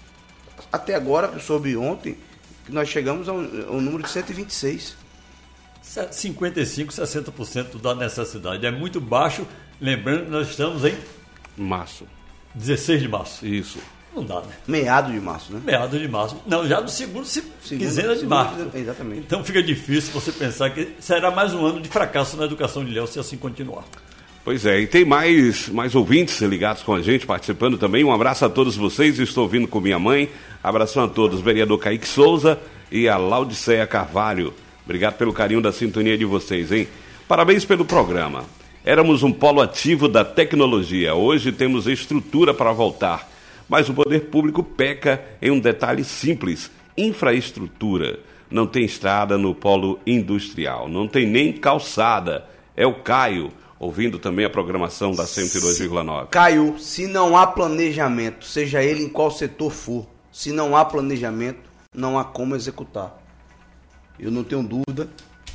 Até agora, eu soube ontem, que nós chegamos ao, ao número de cento e vinte e seis. cinquenta e cinco, sessenta por cento da necessidade. É muito baixo. Lembrando que nós estamos em março. dezesseis de março. Isso. Não dá, né? Meado de março, né? Meado de março. Não, já no segundo, segundo quinzena de segundo, março. Exatamente. Então fica difícil você pensar que será mais um ano de fracasso na educação de Ilhéus se assim continuar. Pois é, e tem mais, mais ouvintes ligados com a gente, participando também. Um abraço a todos vocês, estou ouvindo com minha mãe. Abração a todos, vereador Kaique Souza e a Laudiceia Carvalho. Obrigado pelo carinho da sintonia de vocês, hein? Parabéns pelo programa. Éramos um polo ativo da tecnologia. Hoje temos estrutura para voltar. Mas o poder público peca em um detalhe simples: infraestrutura. Não tem estrada no polo industrial, não tem nem calçada. É o Caio, ouvindo também a programação da cento e dois vírgula nove. Caio, se não há planejamento, seja ele em qual setor for, se não há planejamento, não há como executar. Eu não tenho dúvida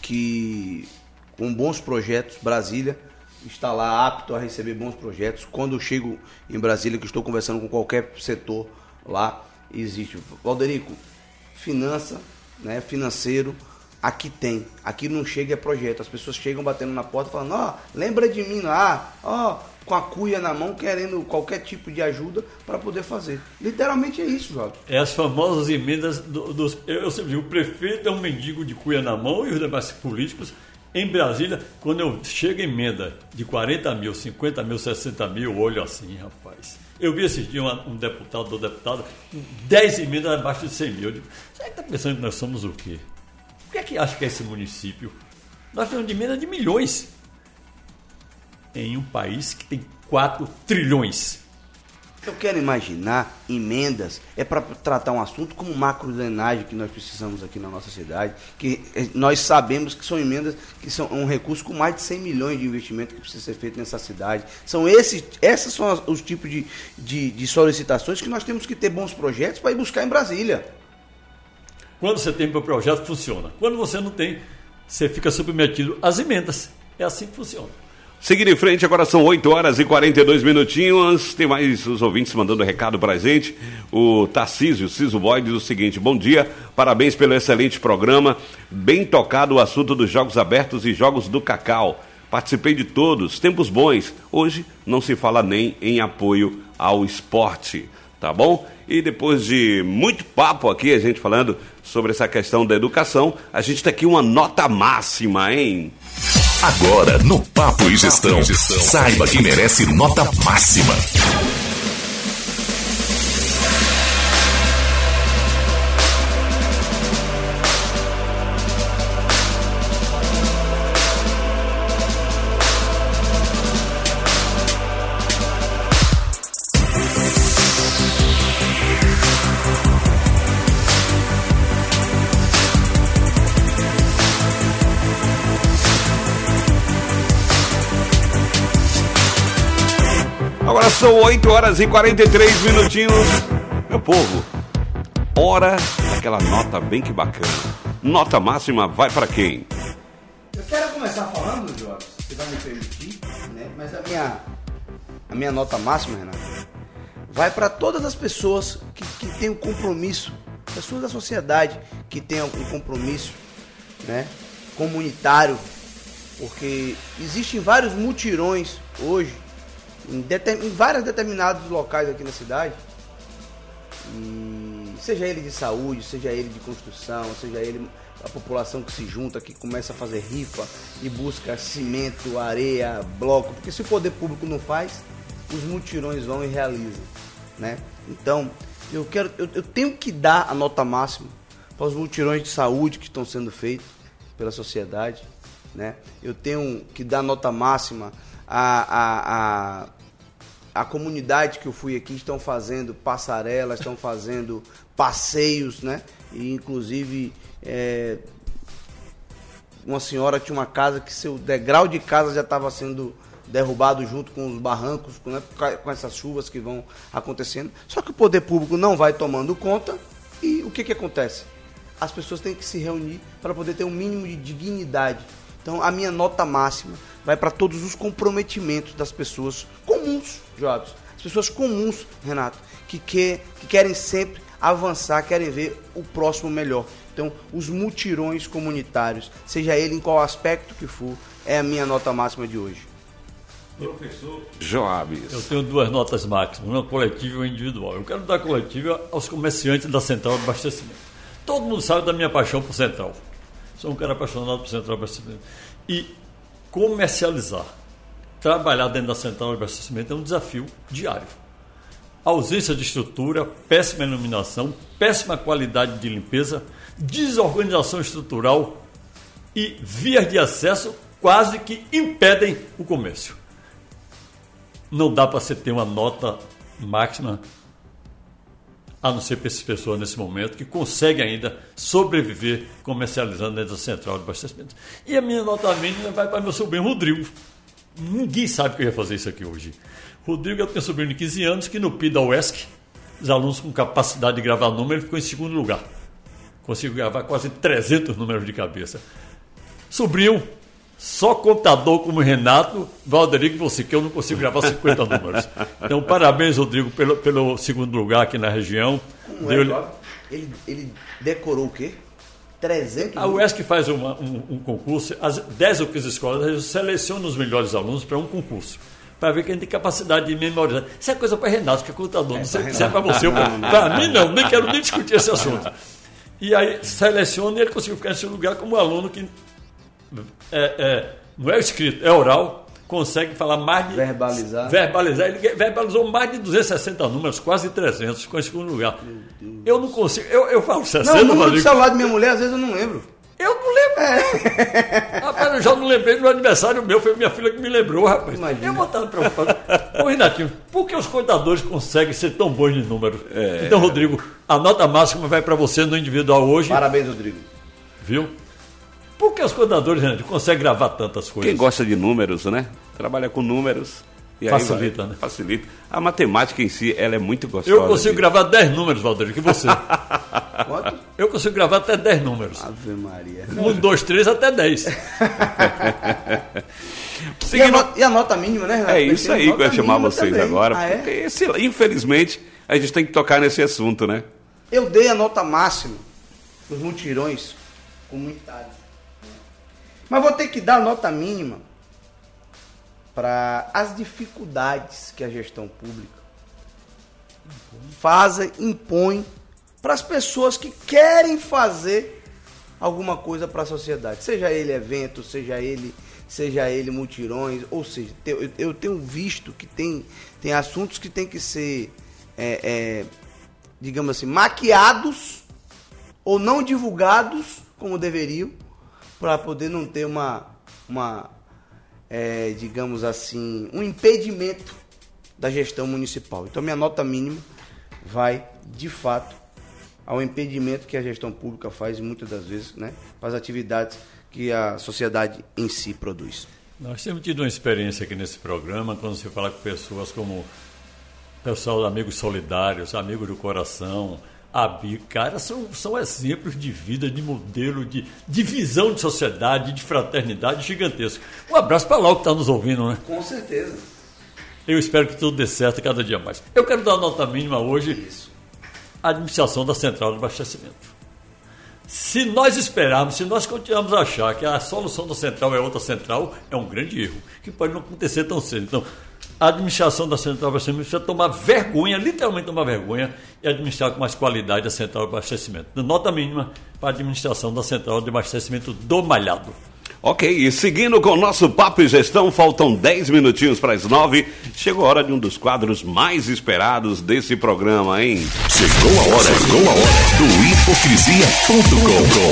que com bons projetos, Brasília está lá apto a receber bons projetos. Quando eu chego em Brasília, que estou conversando com qualquer setor lá, existe. Valderico, finança, né, financeiro, Aqui tem, aqui não chega é projeto, as pessoas chegam batendo na porta falando, ó, oh, lembra de mim lá, ó, oh, com a cuia na mão, querendo qualquer tipo de ajuda para poder fazer. Literalmente é isso, Jovem. É as famosas emendas do, dos... Eu sempre digo, o prefeito é um mendigo de cuia na mão e os demais políticos. Em Brasília, quando eu chego em emenda de quarenta mil, cinquenta mil, sessenta mil, eu olho assim, rapaz. Eu vi esses dias um, um deputado ou deputada com dez emendas abaixo de cem mil. Eu digo, você está pensando que nós somos o quê? O que é que acha que é esse município? Nós temos de emenda de milhões. Em um país que tem quatro trilhões. Eu quero imaginar emendas, é para tratar um assunto como macrodrenagem que nós precisamos aqui na nossa cidade, que nós sabemos que são emendas que são um recurso com mais de cem milhões de investimento que precisa ser feito nessa cidade. São esses, esses são os, os tipos de, de, de solicitações que nós temos que ter bons projetos para ir buscar em Brasília. Quando você tem o projeto, funciona. Quando você não tem, você fica submetido às emendas. É assim que funciona. Seguindo em frente, agora são oito horas e quarenta e dois minutinhos. Tem mais os ouvintes mandando recado pra gente. O Tarcísio, o Ciso Boy, diz o seguinte: bom dia, parabéns pelo excelente programa. Bem tocado o assunto dos Jogos Abertos e Jogos do Cacau. Participei de todos, tempos bons. Hoje não se fala nem em apoio ao esporte, tá bom? E depois de muito papo aqui, a gente falando sobre essa questão da educação, a gente tem aqui uma nota máxima, hein? Agora, no Papo e Gestão, saiba que merece nota máxima. Agora são oito horas e quarenta e três minutinhos. Meu povo, hora daquela nota bem que bacana. Nota máxima vai para quem? Eu quero começar falando, Jorge, se vai me permitir, né? Mas a minha, a minha nota máxima, Renato, vai para todas as pessoas que, que têm um compromisso, pessoas da sociedade que têm um compromisso, né, comunitário, porque existem vários mutirões hoje, Em, determin, em vários determinados locais aqui na cidade, e seja ele de saúde, seja ele de construção, seja ele a população que se junta, que começa a fazer rifa e busca cimento, areia, bloco, porque se o poder público não faz, os mutirões vão e realizam, né? Então, eu, quero, eu, eu tenho que dar a nota máxima para os mutirões de saúde que estão sendo feitos pela sociedade, né? Eu tenho que dar nota máxima a, a, a, a comunidade que eu fui aqui, estão fazendo passarelas, estão fazendo passeios, né? E inclusive é, uma senhora tinha uma casa que seu degrau de casa já estava sendo derrubado junto com os barrancos, né? Com essas chuvas que vão acontecendo. Só que o poder público não vai tomando conta e o que que acontece? As pessoas têm que se reunir para poder ter um mínimo de dignidade. Então, a minha nota máxima vai para todos os comprometimentos das pessoas comuns, Jobs. As pessoas comuns, Renato, que, quer, que querem sempre avançar, querem ver o próximo melhor. Então, os mutirões comunitários, seja ele em qual aspecto que for, é a minha nota máxima de hoje. Professor Joabes. Eu tenho duas notas máximas, uma coletiva e uma individual. Eu quero dar coletiva aos comerciantes da Central de Abastecimento. Todo mundo sabe da minha paixão por Central. Sou um cara apaixonado por Central de Abastecimento. E comercializar, trabalhar dentro da Central de Abastecimento é um desafio diário. A ausência de estrutura, péssima iluminação, péssima qualidade de limpeza, desorganização estrutural e vias de acesso quase que impedem o comércio. Não dá para você ter uma nota máxima, a não ser para essas pessoas nesse momento, que conseguem ainda sobreviver comercializando dentro da Central de Abastecimento. E a minha nota mínima vai para meu sobrinho Rodrigo. Ninguém sabe que eu ia fazer isso aqui hoje. Rodrigo, eu tenho um sobrinho de quinze anos, que no P I da U E S C, os alunos com capacidade de gravar número, ele ficou em segundo lugar. Conseguiu gravar quase trezentos números de cabeça. Sobrinho, só contador como Renato, Valderico e você, que eu não consigo gravar cinquenta números. Então, parabéns, Rodrigo, pelo, pelo segundo lugar aqui na região. Como é, ele, ele decorou o quê? trezentos A U E S C faz uma, um, um concurso, as dez ou quinze escolas selecionam os melhores alunos para um concurso, para ver quem tem capacidade de memorizar. Isso é coisa para Renato, que é contador, é, não sei se é para você ou para mim, não, nem quero nem discutir esse assunto. E aí seleciona e ele conseguiu ficar nesse lugar como aluno que é, é, não é escrito, é oral, consegue falar mais de... Verbalizar. Verbalizar. Ele verbalizou mais de duzentos e sessenta números, quase trezentos, com esse lugar. Eu não consigo... Eu, eu falo sessenta... Não, o número do celular de minha mulher, às vezes eu não lembro. Eu não lembro. É. Rapaz, eu já não lembrei do aniversário meu, foi minha filha que me lembrou, rapaz. Imagina. Eu vou estar preocupado. Ô, Renatinho, por que os contadores conseguem ser tão bons de números? É. Então, Rodrigo, a nota máxima vai para você no individual hoje. Parabéns, Rodrigo. Viu? Por que os contadores, Renatinho, conseguem gravar tantas coisas? Quem gosta de números, né? Trabalha com números. E facilita, vai, né? Facilita. A matemática em si, ela é muito gostosa. Eu consigo de... gravar dez números, Valdir, que você. Quanto? Eu consigo gravar até dez números. Ave Maria. Um, dois, três, até dez. E, a nota, e a nota mínima, né, Renato? É isso aí que eu ia chamar vocês também. agora. Ah, é? Porque, esse, infelizmente, a gente tem que tocar nesse assunto, né? Eu dei a nota máxima nos mutirões comunitários. Mas vou ter que dar a nota mínima para as dificuldades que a gestão pública faz, impõe para as pessoas que querem fazer alguma coisa para a sociedade. Seja ele evento, seja ele, seja ele mutirões, ou seja, eu, eu tenho visto que tem, tem assuntos que tem que ser, é, é, digamos assim, maquiados ou não divulgados como deveriam, para poder não ter uma, uma é, digamos assim, um impedimento da gestão municipal. Então, minha nota mínima vai, de fato, ao impedimento que a gestão pública faz, muitas das vezes, né, para as atividades que a sociedade em si produz. Nós temos tido uma experiência aqui nesse programa, quando se fala com pessoas como pessoal, amigos solidários, amigos do coração, A B I, cara, são, são exemplos de vida, de modelo, de, de visão de sociedade, de fraternidade gigantesco. Um abraço para lá que está nos ouvindo, né? Com certeza. Eu espero que tudo dê certo cada dia mais. Eu quero dar uma nota mínima hoje. Isso. A administração da central de abastecimento. Se nós esperarmos, se nós continuarmos a achar que a solução da central é outra central, é um grande erro, que pode não acontecer tão cedo. Então, a administração da central de abastecimento precisa tomar vergonha, literalmente tomar vergonha, e administrar com mais qualidade a central de abastecimento. Nota mínima para a administração da central de abastecimento do Malhado. Ok, e seguindo com o nosso Papo e Gestão, faltam dez minutinhos para as nove. Chegou a hora de um dos quadros mais esperados desse programa, hein? Chegou a hora, chegou a hora do hipocrisia ponto com.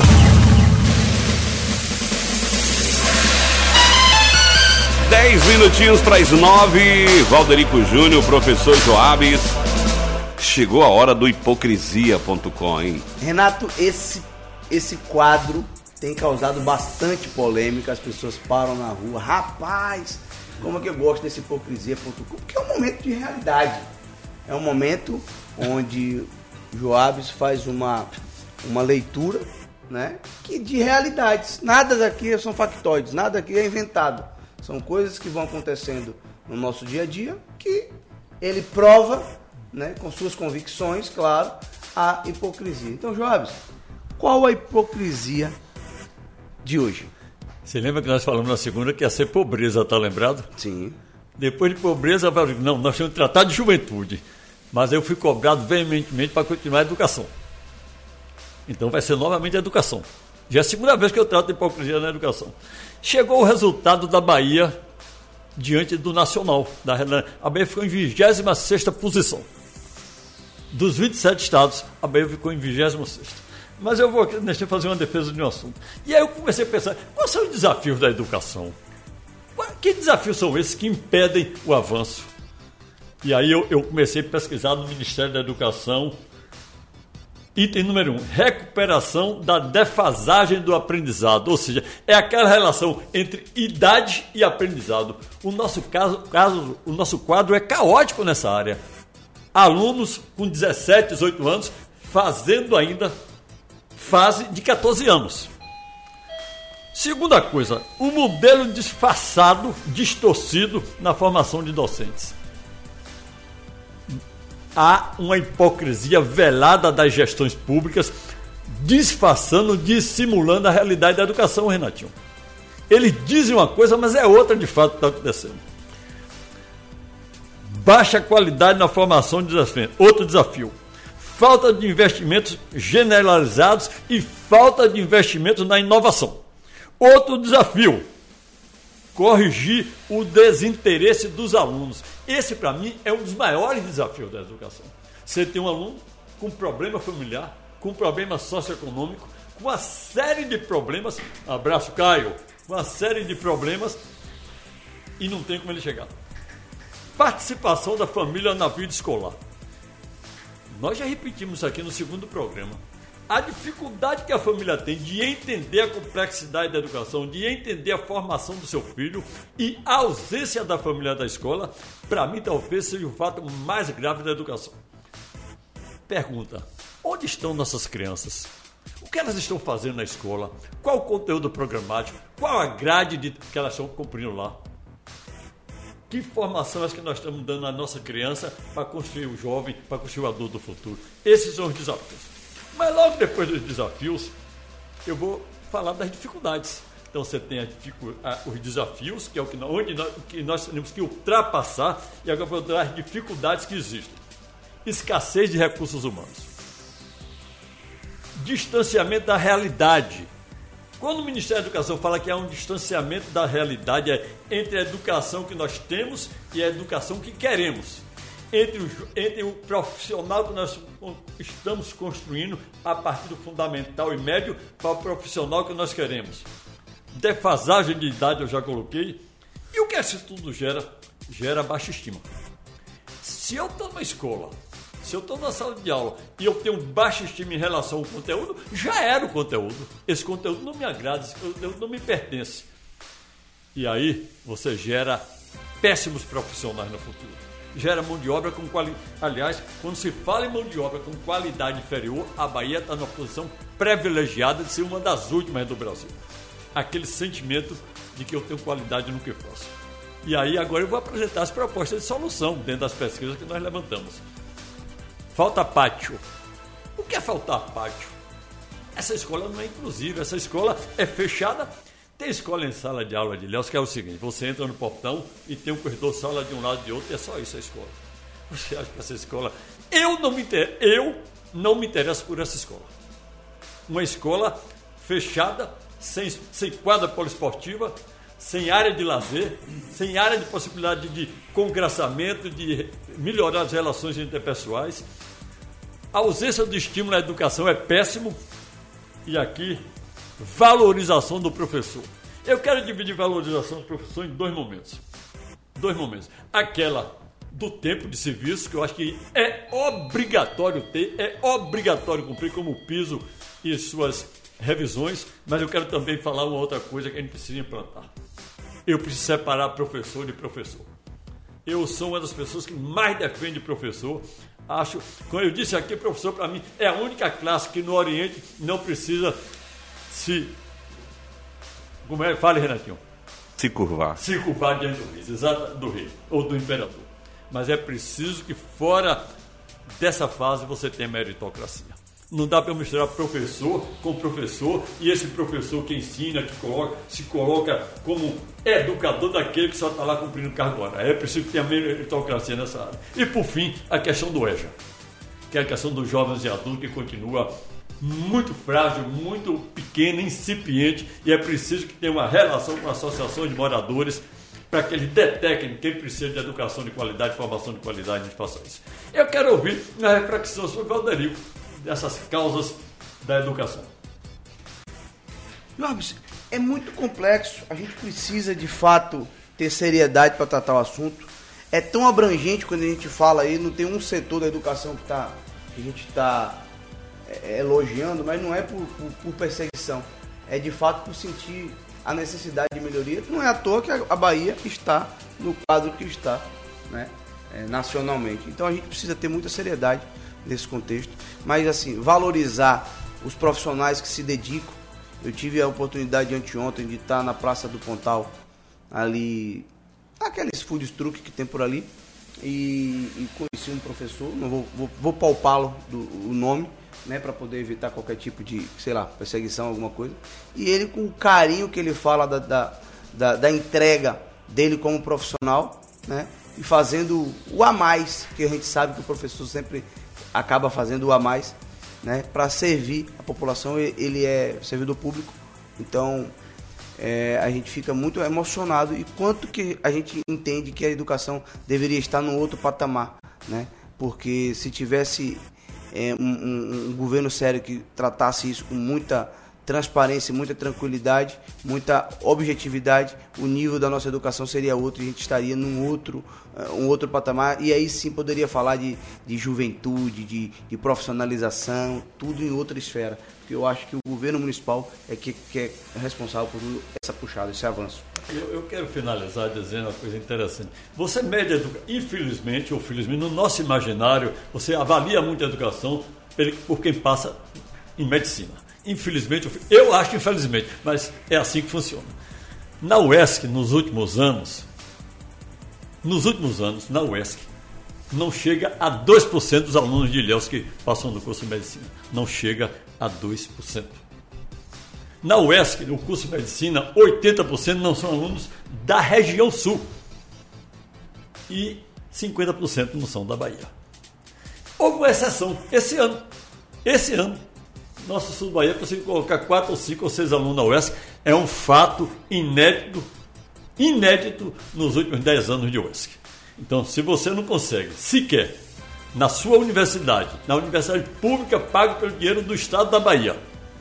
Dez minutinhos para as nove. Valderico Júnior, professor Joabes. Chegou a hora do hipocrisia ponto com, hein? Renato, esse, esse quadro tem causado bastante polêmica, as pessoas param na rua. Rapaz, como é que eu gosto desse hipocrisia ponto com? Porque é um momento de realidade. É um momento onde Joabes faz uma, uma leitura, né, que de realidades. Nada daqui são factoides, nada aqui é inventado. São coisas que vão acontecendo no nosso dia a dia, que ele prova, né, com suas convicções, claro, a hipocrisia. Então, Joabes, qual a hipocrisia de hoje? Você lembra que nós falamos na segunda que ia ser pobreza, tá lembrado? Sim. Depois de pobreza, não, nós temos que tratar de juventude. Mas eu fui cobrado veementemente para continuar a educação. Então vai ser novamente a educação. Já é a segunda vez que eu trato de hipocrisia na educação. Chegou o resultado da Bahia diante do Nacional. A Bahia ficou em vigésima sexta posição. Dos vinte e sete estados, a Bahia ficou em vigésima sexta. Mas eu vou deixa eu fazer uma defesa de um assunto. E aí eu comecei a pensar, quais são os desafios da educação? Que desafios são esses que impedem o avanço? E aí eu, eu comecei a pesquisar no Ministério da Educação. Item número um, recuperação da defasagem do aprendizado. Ou seja, é aquela relação entre idade e aprendizado. O nosso, caso, caso, o nosso quadro é caótico nessa área. Alunos com dezessete, dezoito anos fazendo ainda fase de catorze anos. Segunda coisa, o modelo disfarçado, distorcido na formação de docentes. Há uma hipocrisia velada das gestões públicas disfarçando, dissimulando a realidade da educação, Renatinho. Eles dizem uma coisa, mas é outra de fato que está acontecendo. Baixa qualidade na formação de desafios. Outro desafio. Falta de investimentos generalizados e falta de investimentos na inovação. Outro desafio. Corrigir o desinteresse dos alunos. Esse, para mim, é um dos maiores desafios da educação. Você tem um aluno com problema familiar, com problema socioeconômico, com uma série de problemas, abraço Caio, uma série de problemas e não tem como ele chegar. Participação da família na vida escolar. Nós já repetimos isso aqui no segundo programa. A dificuldade que a família tem de entender a complexidade da educação, de entender a formação do seu filho e a ausência da família da escola, para mim talvez seja o fato mais grave da educação. Pergunta, onde estão nossas crianças? O que elas estão fazendo na escola? Qual o conteúdo programático? Qual a grade de, que elas estão cumprindo lá? Que formação é que nós estamos dando à nossa criança para construir o jovem, para construir o adulto do futuro? Esses são os desafios. Mas logo depois dos desafios, eu vou falar das dificuldades. Então você tem a dificu- a, os desafios, que é o que nós, onde nós, que nós temos que ultrapassar, e agora vou dar as dificuldades que existem. Escassez de recursos humanos. Distanciamento da realidade. Quando o Ministério da Educação fala que há um distanciamento da realidade é entre a educação que nós temos e a educação que queremos. Entre o, entre o profissional que nós estamos construindo a partir do fundamental e médio para o profissional que nós queremos. Defasagem de idade eu já coloquei. E o que isso tudo gera? Gera baixa estima. Se eu estou na escola, se eu estou na sala de aula e eu tenho baixa estima em relação ao conteúdo, já era o conteúdo. Esse conteúdo não me agrada, esse conteúdo não me pertence. E aí você gera péssimos profissionais no futuro. Gera mão de obra com qualidade. Aliás, quando se fala em mão de obra com qualidade inferior, a Bahia está numa posição privilegiada de ser uma das últimas do Brasil. Aquele sentimento de que eu tenho qualidade no que faço. E aí agora eu vou apresentar as propostas de solução dentro das pesquisas que nós levantamos. Falta pátio. O que é faltar pátio? Essa escola não é inclusiva, essa escola é fechada. Tem escola em sala de aula de Ilhéus que é o seguinte, você entra no portão e tem um corredor sala de um lado e de outro, e é só isso a escola. Você acha que essa escola... Eu não me interesso, eu não me interesso por essa escola. Uma escola fechada, sem, sem quadra poliesportiva, sem área de lazer, sem área de possibilidade de congraçamento, de melhorar as relações interpessoais. A ausência de estímulo à educação é péssimo. E aqui, valorização do professor. Eu quero dividir valorização do professor em dois momentos. Dois momentos. Aquela do tempo de serviço, que eu acho que é obrigatório ter, é obrigatório cumprir como piso e suas revisões, mas eu quero também falar uma outra coisa que a gente precisa implantar. Eu preciso separar professor de professor. Eu sou uma das pessoas que mais defende professor. Acho, como eu disse aqui, professor para mim é a única classe que no Oriente não precisa se... Como é? Fale, Renatinho. Se curvar. Se curvar diante do rei, exato, do rei ou do imperador. Mas é preciso que fora dessa fase você tenha meritocracia. Não dá para misturar professor com professor e esse professor que ensina, que coloca, se coloca como educador daquele que só está lá cumprindo cargo horário. É preciso que tenha meritocracia nessa área. E por fim, a questão do EJA, que é a questão dos jovens e adultos que continua muito frágil, muito pequena, incipiente, e é preciso que tenha uma relação com associações de moradores para que eles detectem quem precisa de educação de qualidade, formação de qualidade, a gente faça isso. Eu quero ouvir uma reflexão sobre o Valderico, dessas causas da educação. Jobs, é muito complexo. A gente precisa, de fato, ter seriedade para tratar o assunto. É tão abrangente quando a gente fala aí, não tem um setor da educação que, tá, que a gente está é, elogiando, mas não é por, por, por perseguição. É, de fato, por sentir a necessidade de melhoria. Não é à toa que a Bahia está no quadro que está, né, é, nacionalmente. Então, a gente precisa ter muita seriedade nesse contexto, mas assim, valorizar os profissionais que se dedicam. Eu tive a oportunidade anteontem de estar na Praça do Pontal, ali, aqueles food truck que tem por ali, e, e conheci um professor, não vou, vou, vou palpá-lo do, o nome, né, para poder evitar qualquer tipo de, sei lá, perseguição, alguma coisa. E ele, com o carinho que ele fala da, da, da, da entrega dele como profissional, né, e fazendo o a mais, que a gente sabe que o professor sempre acaba fazendo o a mais, né, para servir a população. Ele é servidor público, então é, a gente fica muito emocionado, e quanto que a gente entende que a educação deveria estar num outro patamar, né, porque se tivesse é, um, um, um governo sério que tratasse isso com muita transparência, muita tranquilidade, muita objetividade, o nível da nossa educação seria outro, e a gente estaria num outro, uh, um outro patamar, e aí sim poderia falar de, de juventude, de, de profissionalização, tudo em outra esfera, porque eu acho que o governo municipal é que, que é responsável por essa puxada, esse avanço. Eu, eu quero finalizar dizendo uma coisa interessante. Você mede a educação, infelizmente ou felizmente, no nosso imaginário, você avalia muito a educação por quem passa em medicina. Infelizmente, eu acho infelizmente, mas é assim que funciona. Na U E S C, nos últimos anos, nos últimos anos, na U E S C, não chega a dois por cento dos alunos de Ilhéus que passam no curso de medicina. Não chega a dois por cento. Na U E S C, no curso de medicina, oitenta por cento não são alunos da região sul. E cinquenta por cento não são da Bahia. Houve uma exceção esse ano. Esse ano. Nosso sul do Bahia conseguiu colocar quatro, ou cinco ou seis alunos na U E S C. É um fato inédito, inédito nos últimos dez anos de U E S C. Então, se você não consegue, sequer, na sua universidade, na universidade pública paga pelo dinheiro do Estado da Bahia,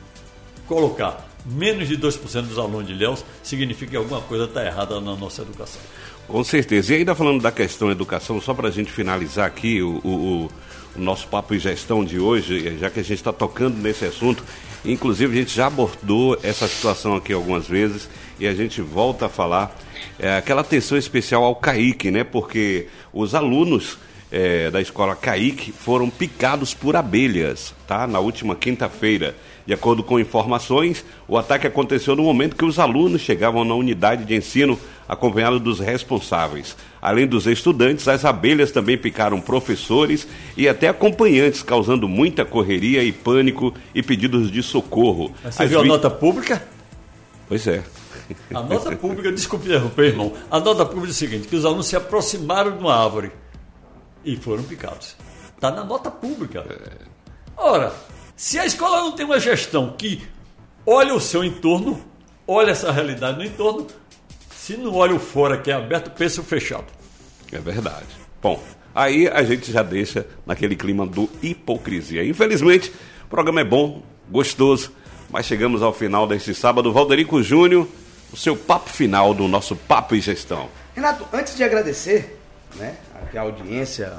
colocar menos de dois por cento dos alunos de Ilhéus, significa que alguma coisa está errada na nossa educação. Com certeza. E ainda falando da questão educação, só para a gente finalizar aqui o... o, o... o nosso Papo e Gestão de hoje, já que a gente está tocando nesse assunto, inclusive a gente já abordou essa situação aqui algumas vezes, e a gente volta a falar, é, aquela atenção especial ao CAIC, né? Porque os alunos é, da escola CAIC foram picados por abelhas, tá? Na última quinta-feira. De acordo com informações, o ataque aconteceu no momento que os alunos chegavam na unidade de ensino acompanhados dos responsáveis. Além dos estudantes, as abelhas também picaram professores e até acompanhantes, causando muita correria e pânico e pedidos de socorro. Mas você as viu vi... a nota pública? Pois é. A nota pública, desculpe interromper, irmão, a nota pública é o seguinte, que os alunos se aproximaram de uma árvore e foram picados. Está na nota pública. É. Ora, se a escola não tem uma gestão que olha o seu entorno, olha essa realidade no entorno, se não olha o fora que é aberto, pensa o fechado. É verdade. Bom, aí a gente já deixa naquele clima do hipocrisia. Infelizmente, o programa é bom, gostoso, mas chegamos ao final deste sábado. Valderico Júnior, o seu papo final do nosso Papo e Gestão. Renato, antes de agradecer, né, a audiência,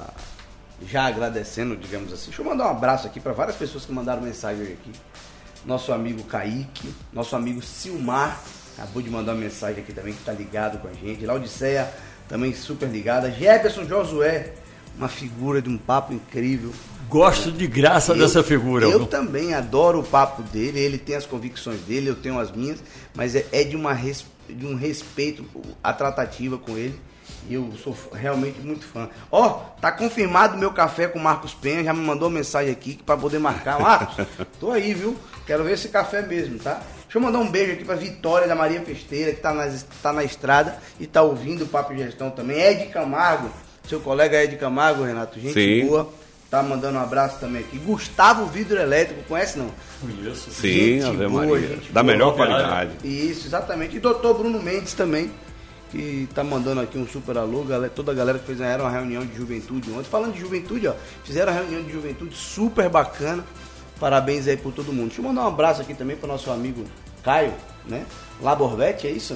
já agradecendo, digamos assim, deixa eu mandar um abraço aqui para várias pessoas que mandaram mensagem hoje aqui. Nosso amigo Kaique, nosso amigo Silmar, acabou de mandar uma mensagem aqui também, que está ligado com a gente. Laodiceia, também super ligada. Jefferson Josué, uma figura de um papo incrível. Gosto de graça eu, dessa figura. Eu viu? também adoro o papo dele, ele tem as convicções dele, eu tenho as minhas, mas é, é de, uma res, de um respeito, a tratativa com ele. E eu sou realmente muito fã. Ó, oh, tá confirmado o meu café com o Marcos Penha, já me mandou mensagem aqui para poder marcar. Marcos, tô aí, viu? Quero ver esse café mesmo, tá? Deixa eu mandar um beijo aqui pra Vitória da Maria Festeira, que tá na, tá na estrada e tá ouvindo o Papo de Gestão também. Ed Camargo, seu colega Ed Camargo, Renato, gente Sim. boa. Tá mandando um abraço também aqui. Gustavo Vidro Elétrico, conhece não? Conheço. Sim, Ave Maria. Da boa, melhor qualidade. Isso, exatamente. E doutor Bruno Mendes também, que tá mandando aqui um super alô, galera, toda a galera que fizeram uma reunião de juventude ontem. Falando de juventude, ó, fizeram uma reunião de juventude super bacana. Parabéns aí por todo mundo. Deixa eu mandar um abraço aqui também para nosso amigo Caio, né? Laborvete, é isso?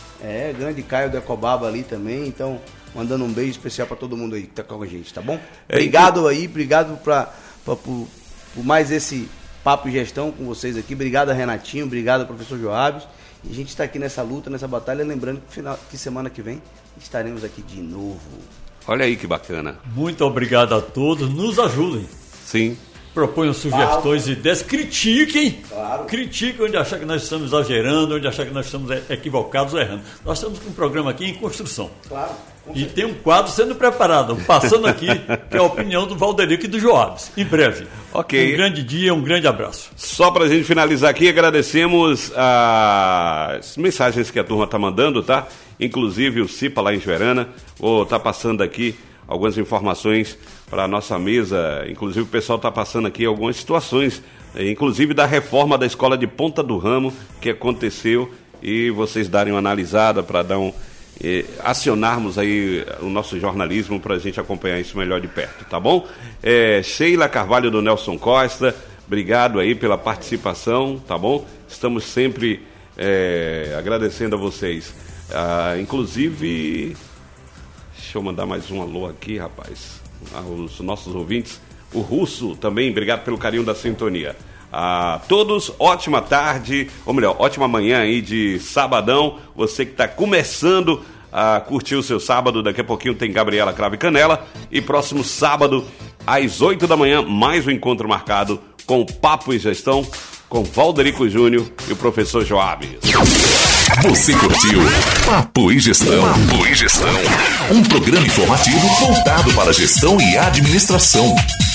É, grande Caio do Ecobaba ali também. Então, mandando um beijo especial para todo mundo aí que tá com a gente, tá bom? É, obrigado aí, obrigado pra, pra, por, por mais esse Papo e Gestão com vocês aqui. Obrigado a Renatinho, obrigado ao professor Joabes. E a gente está aqui nessa luta, nessa batalha, lembrando que, final, que semana que vem estaremos aqui de novo. Olha aí que bacana. Muito obrigado a todos, nos ajudem. Sim. proponham sugestões, Fala. ideias, critiquem, Claro. critiquem onde achar que nós estamos exagerando, onde achar que nós estamos equivocados ou errando. Nós estamos com um programa aqui em construção. Claro. E tem um quadro sendo preparado, passando aqui, que é a opinião do Valderico e do Joabes. Em breve. Ok. Um grande dia, um grande abraço. Só para a gente finalizar aqui, agradecemos as mensagens que a turma está mandando, tá? Inclusive o Cipa lá em Juerana, vou estar tá passando aqui algumas informações para a nossa mesa, inclusive o pessoal está passando aqui algumas situações, inclusive da reforma da escola de Ponta do Ramo, que aconteceu, e vocês darem uma analisada para dar um... Eh, acionarmos aí o nosso jornalismo para a gente acompanhar isso melhor de perto, tá bom? É, Sheila Carvalho do Nelson Costa, obrigado aí pela participação, tá bom? Estamos sempre é, agradecendo a vocês. Ah, inclusive, deixa eu mandar mais um alô aqui, rapaz, aos nossos ouvintes. O Russo também, obrigado pelo carinho da sintonia. A todos, ótima tarde, ou melhor, ótima manhã aí de sabadão. Você que está começando a curtir o seu sábado, daqui a pouquinho tem Gabriela Cravo e Canela. E próximo sábado, às oito da manhã, mais um encontro marcado com Papo e Gestão, com Valderico Júnior e o professor Joabes. Você curtiu Papo e Gestão. Papo e Gestão. Um programa informativo voltado para gestão e administração.